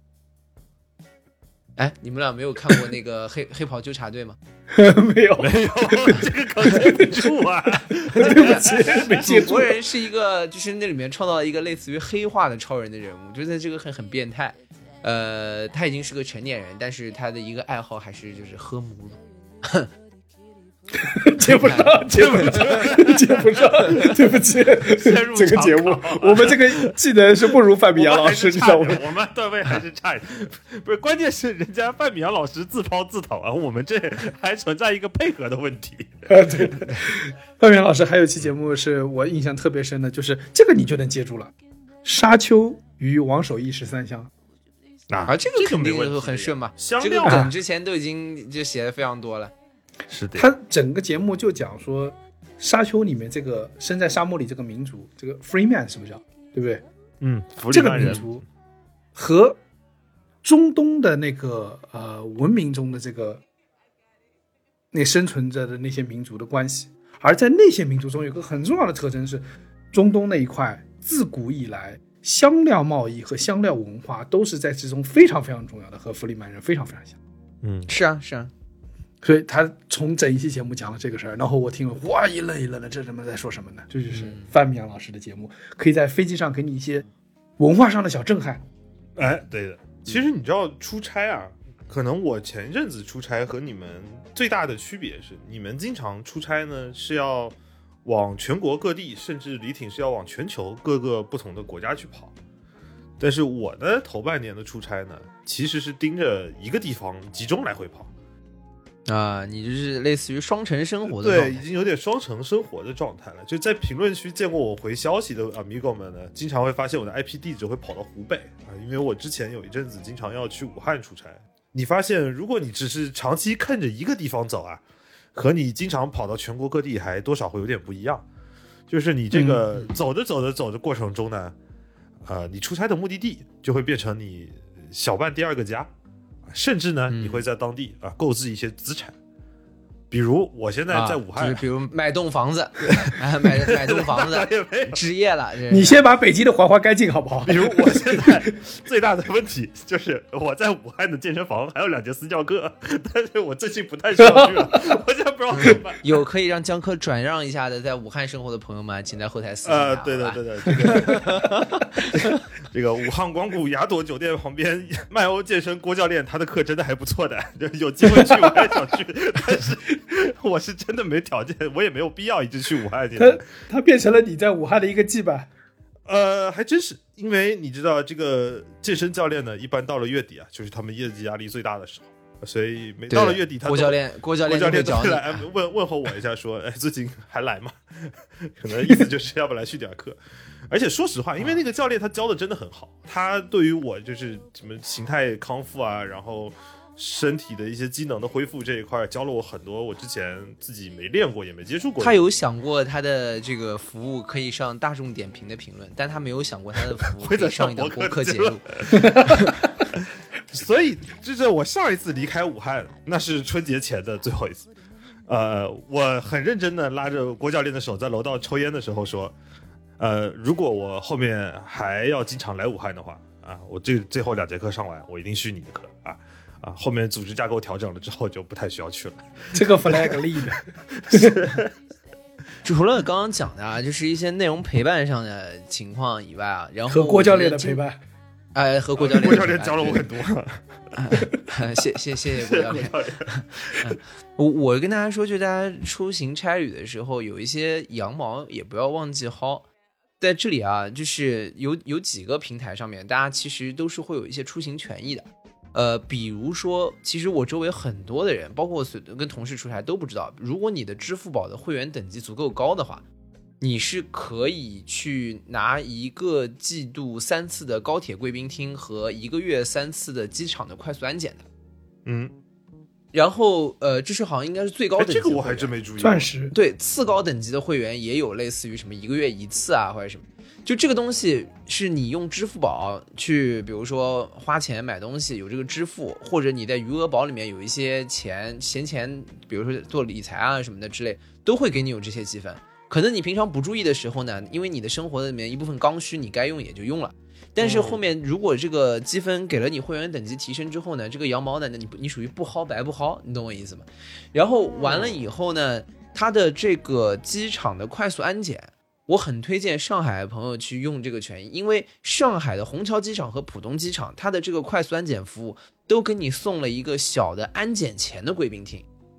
哎，你们俩没有看过那个黑黑袍纠察队吗？ 没有， 没有，这个梗接不住啊！ 对不起，没接住。 祖国人是一个，就是那里面创造了一个类似于黑化的超人的人物，就是这个很很变态。呃，他已经是个成年人，但是他的一个爱好还是就是喝母乳。 接不上，接不上，接不上，对不起，这个节目我们这个技能是不如范米阳老师，你知道吗？ 我们段位还是差一点，不是，关键是人家范米阳老师自抛自投啊，我们这还存在一个配合的问题。 啊，对的。范米阳老师还有期节目是我印象特别深的，就是这个你就能接住了，沙丘与王守义十三香。 啊，这个肯定就很顺嘛， 香这个梗之前都已经就写的非常多了。 是的， 他整个节目就讲说，沙丘里面这个身在沙漠里这个民族，这个 Freeman 是不是叫，对不对？ 嗯， 这个民族和中东的那个呃文明中的这个那生存着的那些民族的关系，而在那些民族中有个很重要的特征是，中东那一块自古以来香料贸易和香料文化都是在之中非常非常重要的，和弗里曼人非常非常像。 嗯， 是啊，是啊。 所以他从整一期节目讲了这个事儿，然后我听了哇一愣一愣的，这他妈在说什么呢？这就是范米阳老师的节目，可以在飞机上给你一些文化上的小震撼。 哎，对的。其实你知道出差啊，可能我前一阵子出差和你们最大的区别是，你们经常出差呢是要往全国各地，甚至李挺是要往全球各个不同的国家去跑。但是我的头半年的出差呢，其实是盯着一个地方集中来回跑。 啊，你就是类似于双城生活的状态， 对，已经有点双城生活的状态了。就在评论区见过我回消息的 amigo 们呢，经常会发现我的 I P 地址会跑到湖北啊，因为我之前有一阵子经常要去武汉出差。你发现，如果你只是长期看着一个地方走啊，和你经常跑到全国各地还多少会有点不一样。就是你这个走着走着走着过程中呢，呃，你出差的目的地就会变成你小半第二个家。甚至呢，你会在当地啊购置一些资产，比如我现在在武汉， 啊、就是比如买栋房子，啊、买买栋房子，置业了。 你先把北京的还还干净好不好？ 比如我现在最大的问题就是我在武汉的健身房还有两节私教课，但是我最近不太需要去了，我现在不知道怎么办。 有可以让江科转让一下的，在武汉生活的朋友们，请在后台私信他。 呃，对的对的，这个这个武汉光谷雅朵酒店旁边麦欧健身郭教练他的课真的还不错的，有机会去我也想去，但是我是真的没条件，我也没有必要一直去武汉。 他他变成了你在武汉的一个羁绊。 呃，还真是，因为你知道这个健身教练呢，一般到了月底啊，就是他们业绩压力最大的时候，所以每到了月底他， 郭教练郭教练郭教练都会来问问候我一下，说，哎，最近还来吗？可能意思就是要不来续点课。而且说实话，因为那个教练他教的真的很好，他对于我就是什么形态康复啊，然后身体的一些机能的恢复这一块教了我很多我之前自己没练过也没接触过。 他有想过他的这个服务可以上大众点评的评论，但他没有想过他的服务可以上一档播客节目。 所以这是我上一次离开武汉，那是春节前的最后一次。呃，我很认真的拉着郭教练的手在楼道抽烟的时候说，呃，如果我后面还要经常来武汉的话啊，我这最后两节课上完，我一定续你的课啊。啊，后面组织架构调整了之后，就不太需要去了。 这个 flag 立的。 除了刚刚讲的啊，就是一些内容陪伴上的情况以外啊，然后和郭教练的陪伴， 哎、呃，和郭教练， 郭教练教了我很多。 谢谢谢谢郭教练。我我跟大家说，就大家出行差旅的时候，有一些羊毛也不要忘记薅。在这里啊，就是有有几个平台上面，大家其实都是会有一些出行权益的。呃，比如说，其实我周围很多的人，包括我跟同事出差都不知道，如果你的支付宝的会员等级足够高的话，你是可以去拿一个季度三次的高铁贵宾厅和一个月三次的机场的快速安检的。 嗯， 然后呃，这是好像应该是最高等级的、 哎，这个我还真没注意。 钻石对，次高等级的会员也有类似于什么一个月一次啊，或者什么。就这个东西是你用支付宝去，比如说花钱买东西有这个支付，或者你在余额宝里面有一些钱闲钱，比如说做理财啊什么的之类，都会给你有这些积分。可能你平常不注意的时候呢，因为你的生活里面一部分刚需你该用也就用了，但是后面如果这个积分给了你会员等级提升之后呢，这个羊毛呢你你属于不薅白不薅，你懂我意思吗？然后完了以后呢，它的这个机场的快速安检，我很推荐上海的朋友去用这个权益，因为上海的虹桥机场和浦东机场，它的这个快速安检服务都给你送了一个小的安检前的贵宾厅，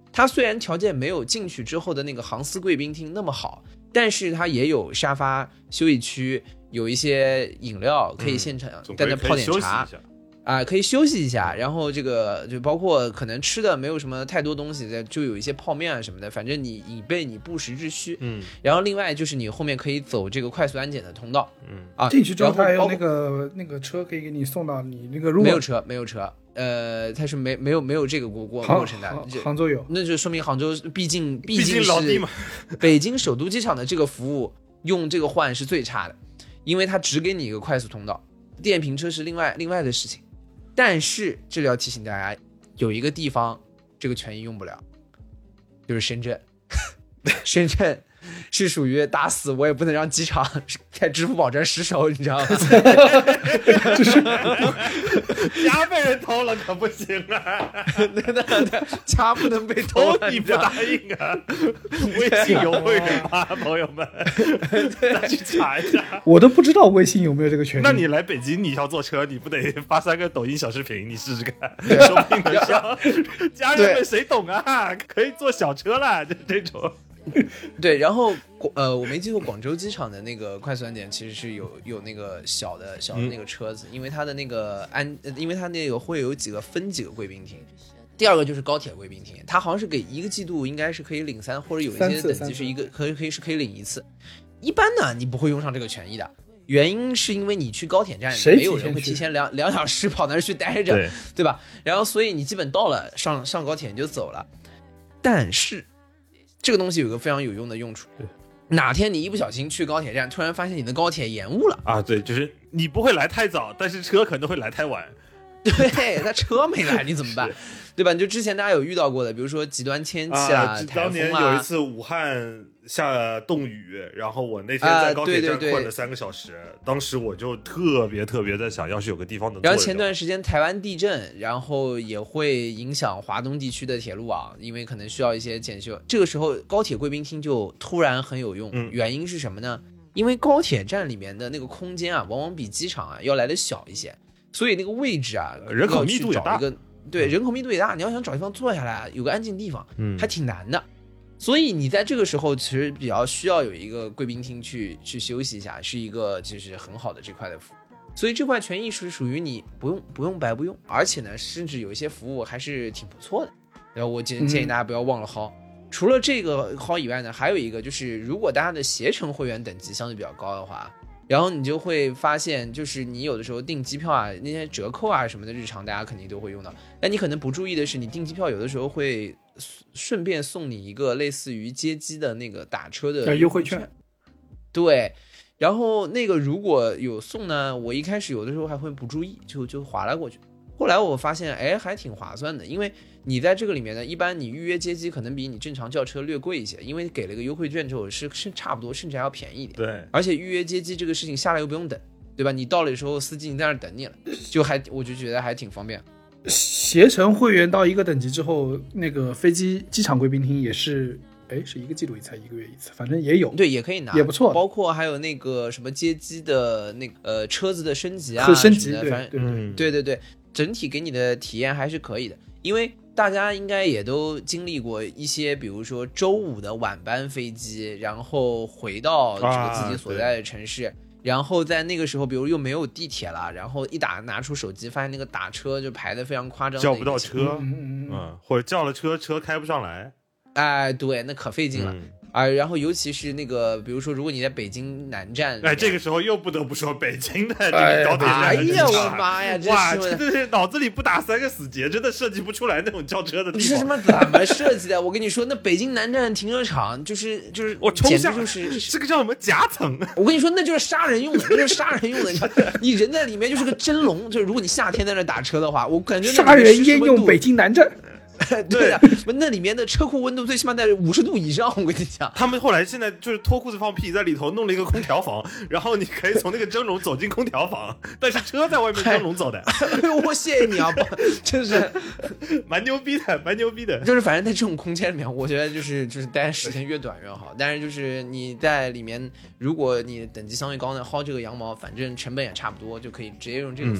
它虽然条件没有进去之后的那个航司贵宾厅那么好，但是它也有沙发、休息区，有一些饮料可以现场在那泡点茶。啊、呃，可以休息一下，然后这个就包括可能吃的没有什么太多东西，就有一些泡面啊什么的，反正你以备你不时之需。嗯，然后另外就是你后面可以走这个快速安检的通道。嗯啊， 进去之后它还有那个那个车可以给你送到你那个入。 没有车，没有车。呃，它是没没有没有这个过过过程的。 杭州有， 那就说明杭州毕竟毕竟是北京首都机场的这个服务，用这个换是最差的，因为它只给你一个快速通道，电瓶车是另外另外的事情。但是这里要提醒大家，有一个地方这个权益用不了，就是深圳。深圳是属于打死我也不能让机场在支付宝这失手，你知道吗？ 就是家被人偷了可不行啊！ 对对对，家不能被偷了， 你不答应啊？微信有会员吗，朋友们？再去查一下。 我都不知道微信有没有这个权利。 那你来北京，你要坐车，你不得发三个抖音小视频？你试试看，说不定能上。家人们谁懂啊？可以坐小车啦，就这种。 对，然后呃，我没记错，广州机场的那个快速安检其实是有有那个小的小的那个车子，嗯、因为它的那个安，因为它那个会有几个分几个贵宾厅。第二个就是高铁贵宾厅，它好像是给一个季度应该是可以领三，或者有一些等级是一个可以可以是可以领一次。一般呢，你不会用上这个权益的，原因是因为你去高铁站，没有人会提前两两小时跑那儿去待着， 对, 对吧？然后所以你基本到了上上高铁你就走了，但是。这个东西有一个非常有用的用处，哪天你一不小心去高铁站，突然发现你的高铁延误了啊，对，就是你不会来太早，但是车可能会来太晚。 对，他车没来，你怎么办？对吧？就之前大家有遇到过的，比如说极端天气啊， 啊当年有一次武汉下冻雨，然后我那天在高铁站困了三个小时，啊、对对对当时我就特别特别的想要是有个地方能坐。 然后前段时间台湾地震，然后也会影响华东地区的铁路网，因为可能需要一些检修。这个时候高铁贵宾厅就突然很有用，嗯、原因是什么呢？因为高铁站里面的那个空间啊，往往比机场啊要来的小一些。所以那个位置啊， 人口密度也大， 对，人口密度也大，你要想找地方坐下来，有个安静地方，嗯，还挺难的。所以你在这个时候其实比较需要有一个贵宾厅去去休息一下，是一个就是很好的这块的服务。所以这块权益是属于你不用不用白不用，而且呢，甚至有一些服务还是挺不错的。然后我建建议大家不要忘了薅。嗯、除了这个薅以外呢，还有一个就是，如果大家的携程会员等级相对比较高的话。然后你就会发现，就是你有的时候订机票啊，那些折扣啊什么的，日常大家肯定都会用到。但你可能不注意的是，你订机票有的时候会顺便送你一个类似于接机的那个打车的优惠券。 对，然后那个如果有送呢，我一开始有的时候还会不注意，就就划拉过去。后来我发现，哎，还挺划算的，因为你在这个里面呢，一般你预约接机可能比你正常叫车略贵一些，因为给了个优惠券之后是是差不多，甚至还要便宜一点。 对， 而且预约接机这个事情下来又不用等，对吧？你到了的时候，司机已经在那儿等你了，就还我就觉得还挺方便。 携程会员到一个等级之后，那个飞机机场贵宾厅也是。哎，是一个季度一次，一个月一次，反正也有， 对，也可以拿， 也不错。 包括还有那个什么接机的那个呃车子的升级啊， 升级，对反正对对对，整体给你的体验还是可以的。因为大家应该也都经历过一些，比如说周五的晚班飞机，然后回到这个自己所在的城市，啊、然后在那个时候，比如又没有地铁了，然后一打拿出手机，发现那个打车就排得非常夸张， 叫不到车，嗯嗯，或者叫了车，车开不上来。 哎，对，那可费劲了。嗯啊，然后尤其是那个，比如说，如果你在北京南站， 哎，这个时候又不得不说北京的这个高铁站， 哎呀，我的妈呀， 哇，真的是脑子里不打三个死结，真的设计不出来那种叫车的地方。 是什么怎么设计的？我跟你说，那北京南站停车场就是就是， 我抽象就是这个叫什么夹层？ 我跟你说，那就是杀人用的，那就是杀人用的。你人在里面就是个蒸笼，就是如果你夏天在那打车的话，我感觉杀人烟用北京南站。 对的，那里面的车库温度最起码在五十度以上，我跟你讲。 他们后来现在就是脱裤子放屁，在里头弄了一个空调房，然后你可以从那个蒸笼走进空调房，但是车在外面蒸笼走的。 我谢谢你啊，真是蛮牛逼的，蛮牛逼的。 就是反正在这种空间里面，我觉得就是就是待的时间越短越好。但是就是你在里面，如果你等级相对高呢，薅这个羊毛，反正成本也差不多，就可以直接用这个。嗯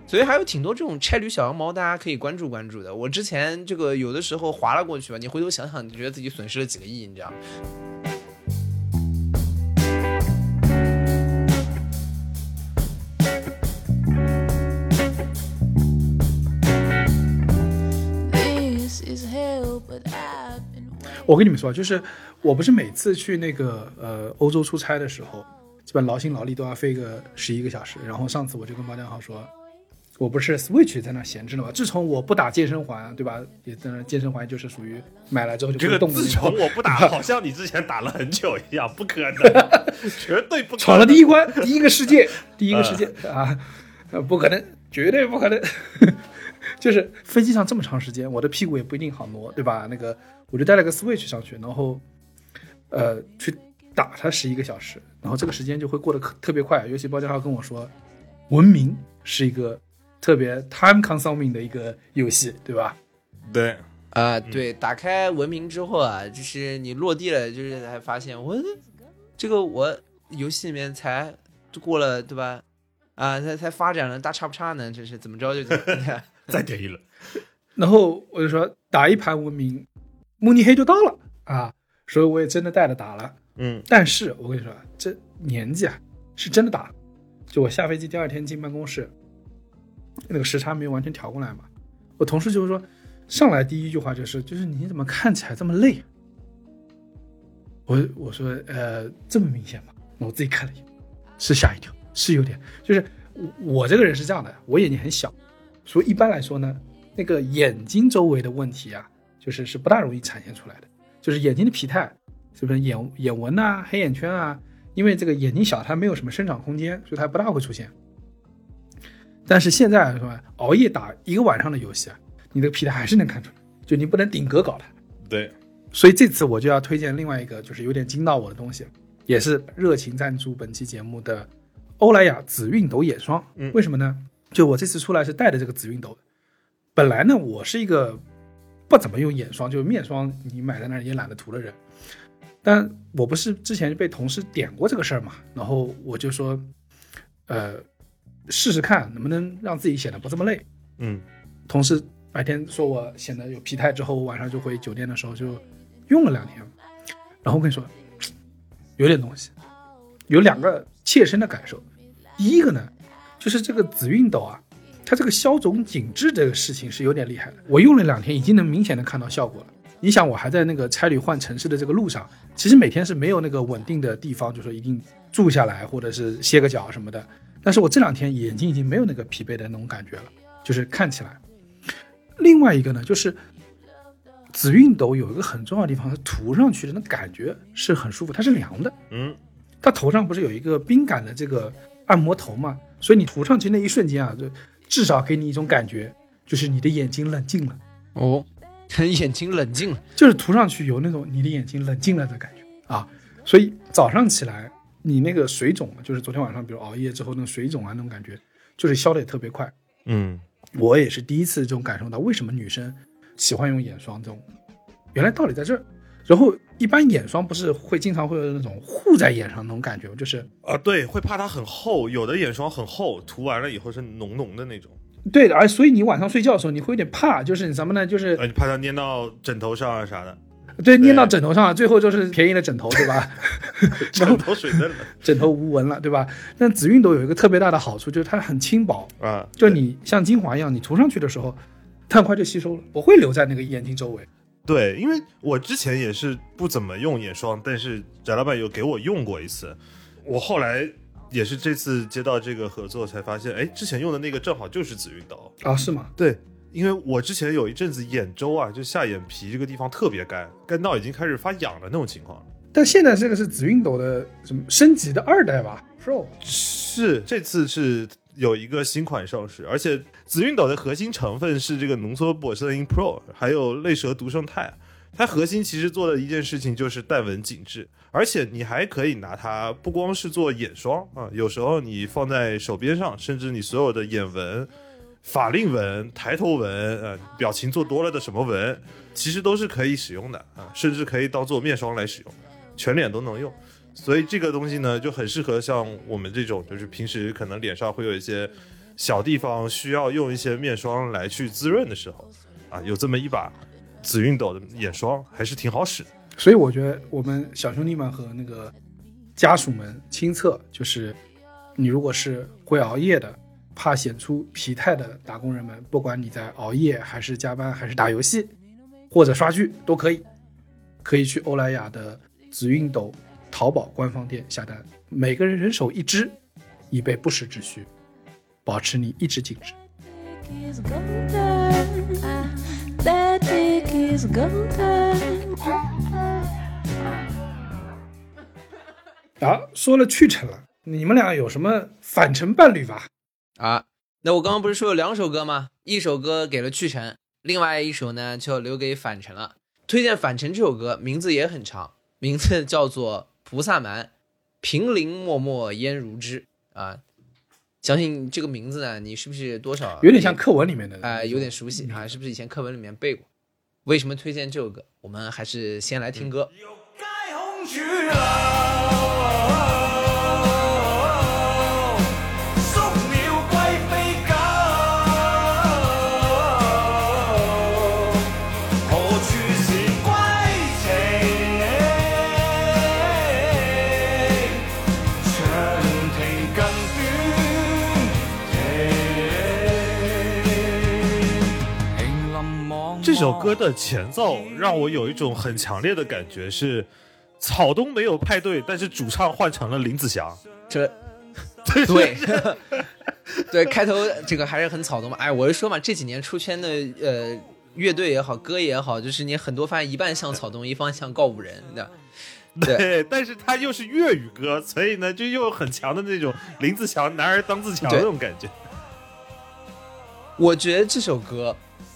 所以还有挺多这种差旅小羊毛，大家可以关注关注的。我之前这个有的时候划了过去吧，你回头想想，你觉得自己损失了几个亿，你知道吗？ 我跟你们说，就是我不是每次去那个呃欧洲出差的时候，基本劳心劳力都要飞个十一个小时。然后上次我就跟包江浩说，我不是 Switch 在那闲置了吗？自从我不打健身环，对吧？也在那健身环就是属于买了之后就不动的那种。 这个自从我不打，好像你之前打了很久一样，不可能，绝对不可能。 闯了第一关，第一个世界，第一个世界、嗯、啊，不可能，绝对不可能。就是飞机上这么长时间，我的屁股也不一定好挪，对吧？那个我就带了个 Switch 上去，然后呃去打它十一个小时，然后这个时间就会过得特别快。尤其包江浩跟我说，文明是一个特别 time consuming 的一个游戏，对吧？ 对啊、呃，对，打开文明之后啊，就是你落地了，就是才发现我这个我游戏里面才过了，对吧？啊，才才发展了大差不差呢，这是怎么着就怎么再点一轮。 然后我就说打一盘文明，慕尼黑就到了啊，所以我也真的带着打了。 嗯， 但是我跟你说，这年纪啊是真的打了。就我下飞机第二天进办公室，那个时差没有完全调过来嘛，我同事就说，上来第一句话就是就是你怎么看起来这么累？我我说呃这么明显吗？我自己看了一眼，是吓一跳，是有点，就是我这个人是这样的，我眼睛很小，所以一般来说呢，那个眼睛周围的问题啊，就是是不大容易展现出来的，就是眼睛的疲态，是不是眼眼纹啊、黑眼圈啊，因为这个眼睛小，它没有什么生长空间，所以它不大会出现。但是现在是吧，熬夜打一个晚上的游戏啊，你的疲态还是能看出来，就你不能顶格搞它。 对， 所以这次我就要推荐另外一个，就是有点惊到我的东西，也是热情赞助本期节目的欧莱雅紫熨斗眼霜。 嗯， 为什么呢？就我这次出来是带着这个紫熨斗的。本来呢，我是一个不怎么用眼霜，就是面霜你买在那儿也懒得涂的人。但我不是之前被同事点过这个事儿嘛，然后我就说，呃，试试看能不能让自己显得不这么累。 嗯， 同事白天说我显得有疲态之后，我晚上就回酒店的时候就用了两天，然后我跟你说，有点东西，有两个切身的感受。第一个呢，就是这个紫熨斗啊，它这个消肿紧致这个事情是有点厉害的。我用了两天，已经能明显的看到效果了。你想，我还在那个差旅换城市的这个路上，其实每天是没有那个稳定的地方，就说一定住下来或者是歇个脚什么的。但是我这两天眼睛已经没有那个疲惫的那种感觉了，就是看起来。另外一个呢，就是紫熨斗有一个很重要的地方，它涂上去的那感觉是很舒服，它是凉的。 嗯， 它头上不是有一个冰感的这个按摩头嘛，所以你涂上去那一瞬间啊，就至少给你一种感觉，就是你的眼睛冷静了。 哦，眼睛冷静了， 就是涂上去有那种你的眼睛冷静了的感觉啊。所以早上起来，你那个水肿，就是昨天晚上比如熬夜之后那种水肿啊，那种感觉，就是消的也特别快。 嗯， 我也是第一次这种感受到为什么女生喜欢用眼霜，这种原来道理在这儿。然后一般眼霜不是会经常会有那种糊在眼上那种感觉，就是啊，对，会怕它很厚，有的眼霜很厚，涂完了以后是浓浓的那种。 对的，而所以你晚上睡觉的时候你会有点怕，就是什么呢？就是呃，你怕它粘到枕头上啊啥的。 对，粘到枕头上，最后就是便宜的枕头，对吧？ 枕头水嫩了， 枕头无纹了，对吧？但紫熨斗有一个特别大的好处，就是它很轻薄啊， 就你像精华一样，你涂上去的时候，它很快就吸收了，不会留在那个眼睛周围。 对，因为我之前也是不怎么用眼霜，但是翟老板有给我用过一次，我后来也是这次接到这个合作才发现，哎，之前用的那个正好就是紫熨斗啊，是吗？ 对，因为我之前有一阵子眼周啊，就下眼皮这个地方特别干，干到已经开始发痒的那种情况。 但现在这个是紫熨斗的什么升级的二代吧 ？Pro 是这次是有一个新款上市，而且紫熨斗的核心成分是这个浓缩玻色因 Pro， 还有类蛇毒胜肽。它核心其实做的一件事情就是淡纹紧致，而且你还可以拿它不光是做眼霜啊，有时候你放在手边上，甚至你所有的眼纹、法令纹、抬头纹、呃，表情做多了的什么纹，其实都是可以使用的啊，甚至可以当做面霜来使用，全脸都能用。所以这个东西呢，就很适合像我们这种，就是平时可能脸上会有一些小地方需要用一些面霜来去滋润的时候啊，有这么一把紫熨斗的眼霜还是挺好使的。 所以我觉得我们小兄弟们和那个家属们亲测，就是你如果是会熬夜的，怕显出疲态的打工人们，不管你在熬夜还是加班还是打游戏或者刷剧都可以，可以去欧莱雅的紫熨斗淘宝官方店下单，每个人人手一支，以备不时之需，保持你一直紧致。啊，说了去程了，你们俩有什么返程伴侣吧？ 啊，那我刚刚不是说有两首歌吗？一首歌给了去程，另外一首呢就留给返程了。推荐返程这首歌，名字也很长，名字叫做《菩萨蛮》，平林默默烟如织啊。相信这个名字呢，你是不是多少有点像课文里面的？ 哎、呃，有点熟悉啊，是不是以前课文里面背过？为什么推荐这首歌？我们还是先来听歌。 这首歌的前奏让我有一种很强烈的感觉，是草东没有派对，但是主唱换成了林子祥。 这对对，开头这个还是很草东嘛。哎，我就说嘛，这几年出圈的呃乐队也好，歌也好，就是你很多发现一半像草东，一半像告五人的。 对, 对，但是它又是粤语歌，所以呢，就又有很强的那种林子祥男儿当自强的那种感觉。 我觉得这首歌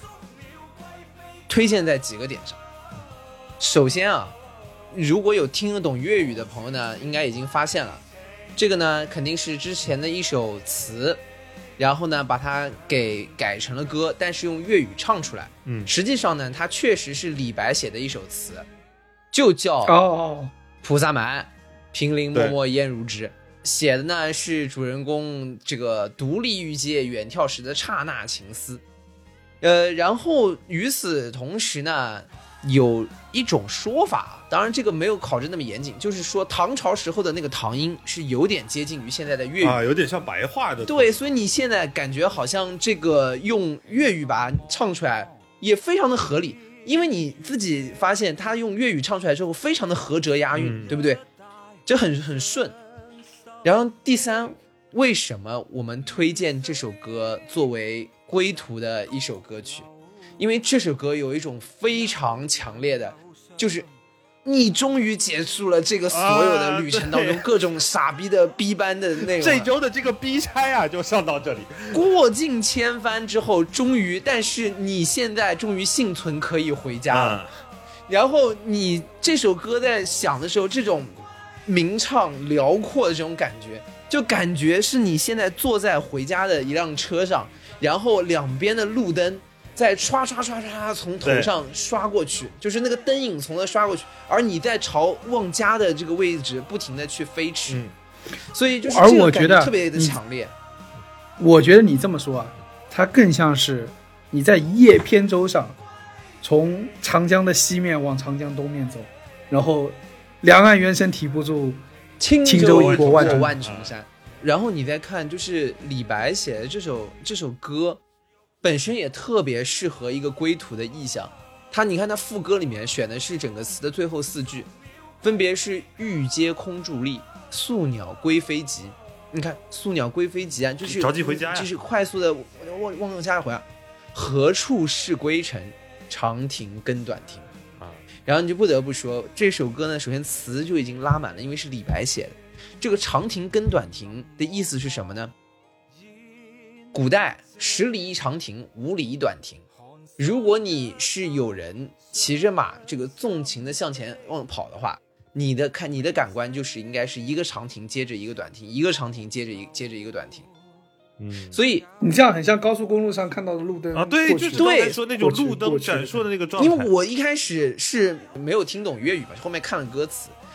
推荐在几个点上。首先啊，如果有听得懂粤语的朋友呢，应该已经发现了，这个呢肯定是之前的一首词，然后呢把它给改成了歌，但是用粤语唱出来。 嗯， 实际上呢，它确实是李白写的一首词，就叫哦菩萨蛮，平林默默烟如织。写的呢是主人公这个独立御街远眺时的刹那情思。呃，然后与此同时呢，有一种说法，当然这个没有考证那么严谨，就是说唐朝时候的那个唐音是有点接近于现在的粤语啊，有点像白话的。 对，所以你现在感觉好像这个用粤语把它唱出来也非常的合理，因为你自己发现他用粤语唱出来之后非常的合辙押韵，嗯、对不对？就很很顺。然后第三，为什么我们推荐这首歌作为归途的一首歌曲？因为这首歌有一种非常强烈的，就是你终于结束了这个所有的旅程当中、啊、各种傻逼的逼班的内容。 这周的这个逼差啊，就上到这里。 过尽千帆之后，终于，但是你现在终于幸存可以回家了。啊、然后你这首歌在响的时候，这种明畅辽阔的这种感觉，就感觉是你现在坐在回家的一辆车上，然后两边的路灯在刷刷刷刷从头上刷过去，就是那个灯影从那刷过去，而你在朝往家的这个位置不停的去飞驰、嗯、所以就是这个感觉特别的强烈。 我觉得你这么说啊，它更像是你在一叶扁舟上从长江的西面往长江东面走，然后两岸猿声啼不住， 轻舟已过万重山。然后你再看，就是李白写的这首这首歌本身也特别适合一个归途的意象。他你看他副歌里面选的是整个词的最后四句，分别是玉阶空伫立，宿鸟归飞急。你看宿鸟归飞急啊，就是着急回家呀， 就是快速的往往家回来。何处是归程，长亭更短亭。然后你就不得不说这首歌呢，首先词就已经拉满了，因为是李白写的。这个长亭更短亭的意思是什么呢？古代十里一长亭，五里一短亭。如果你是有人骑着马这个纵情的向前往跑的话，你的看你的感官就是应该是一个长亭接着一个短亭，一个长亭接着一接着一个短亭。嗯，所以你这样很像高速公路上看到的路灯啊，对，就是刚才说那种路灯闪烁的那个状态。 因为我一开始是没有听懂粤语嘛，后面看了歌词，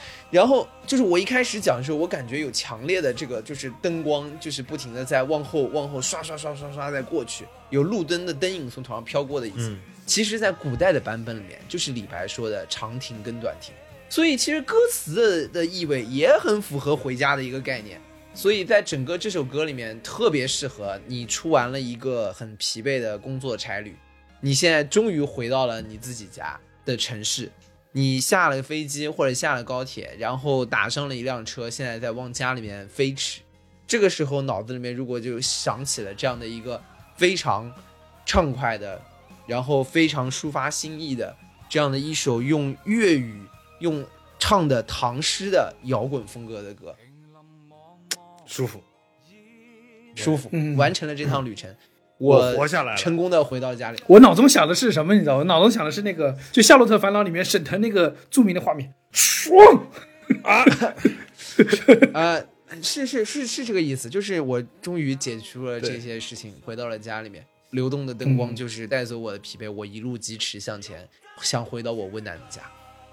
然后就是我一开始讲的时候，我感觉有强烈的这个就是灯光，就是不停的在往后往后刷刷刷刷刷在过去，有路灯的灯影从头上飘过的意思。嗯、其实，在古代的版本里面，就是李白说的长亭跟短亭，所以其实歌词 的, 的意味也很符合回家的一个概念。所以在整个这首歌里面，特别适合你出完了一个很疲惫的工作差旅，你现在终于回到了你自己家的城市。你下了飞机或者下了高铁，然后打上了一辆车，现在在往家里面飞驰。这个时候脑子里面如果就想起了这样的一个非常畅快的，然后非常抒发心意的这样的一首用粤语用唱的唐诗的摇滚风格的歌， 舒服舒服、嗯、完成了这趟旅程。 我活下来了， 成功的回到家里。 我脑中想的是什么？你知道，我脑中想的是那个，就《夏洛特烦恼》里面沈腾那个著名的画面，爽啊呃，是是是是这个意思，就是我终于解除了这些事情，回到了家里面。流动的灯光就是带走我的疲惫，嗯、我一路疾驰向前，想回到我温暖的家。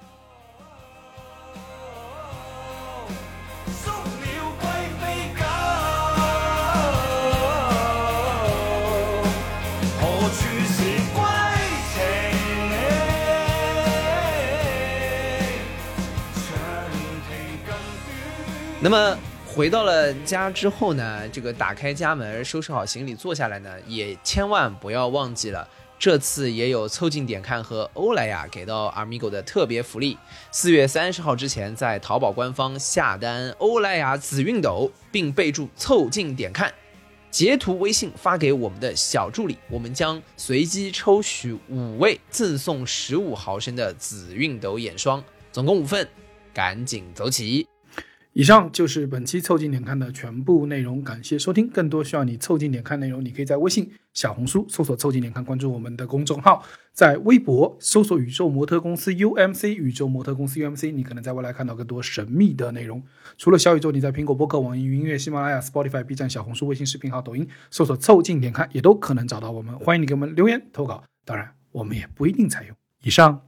那么回到了家之后呢，这个打开家门，收拾好行李坐下来呢，也千万不要忘记了，这次也有凑近点看和欧莱雅给到 Amigo 的特别福利。四月三十号之前在淘宝官方下单欧莱雅紫熨斗，并备注凑近点看，截图微信发给我们的小助理，我们将随机抽取五位赠送十五毫升的紫熨斗眼霜，总共五份，赶紧走起。 以上就是本期凑近点看的全部内容，感谢收听。更多需要你凑近点看内容，你可以在微信、小红书搜索凑近点看，关注我们的公众号。在微博搜索宇宙模特公司 U M C， 宇宙模特公司 U M C， 你可能在未来看到更多神秘的内容。除了小宇宙，你在苹果播客、网易云音乐、喜马拉雅、Spotify、B 站、小红书、微信视频号、抖音搜索凑近点看也都可能找到我们。欢迎你给我们留言投稿，当然我们也不一定采用。以上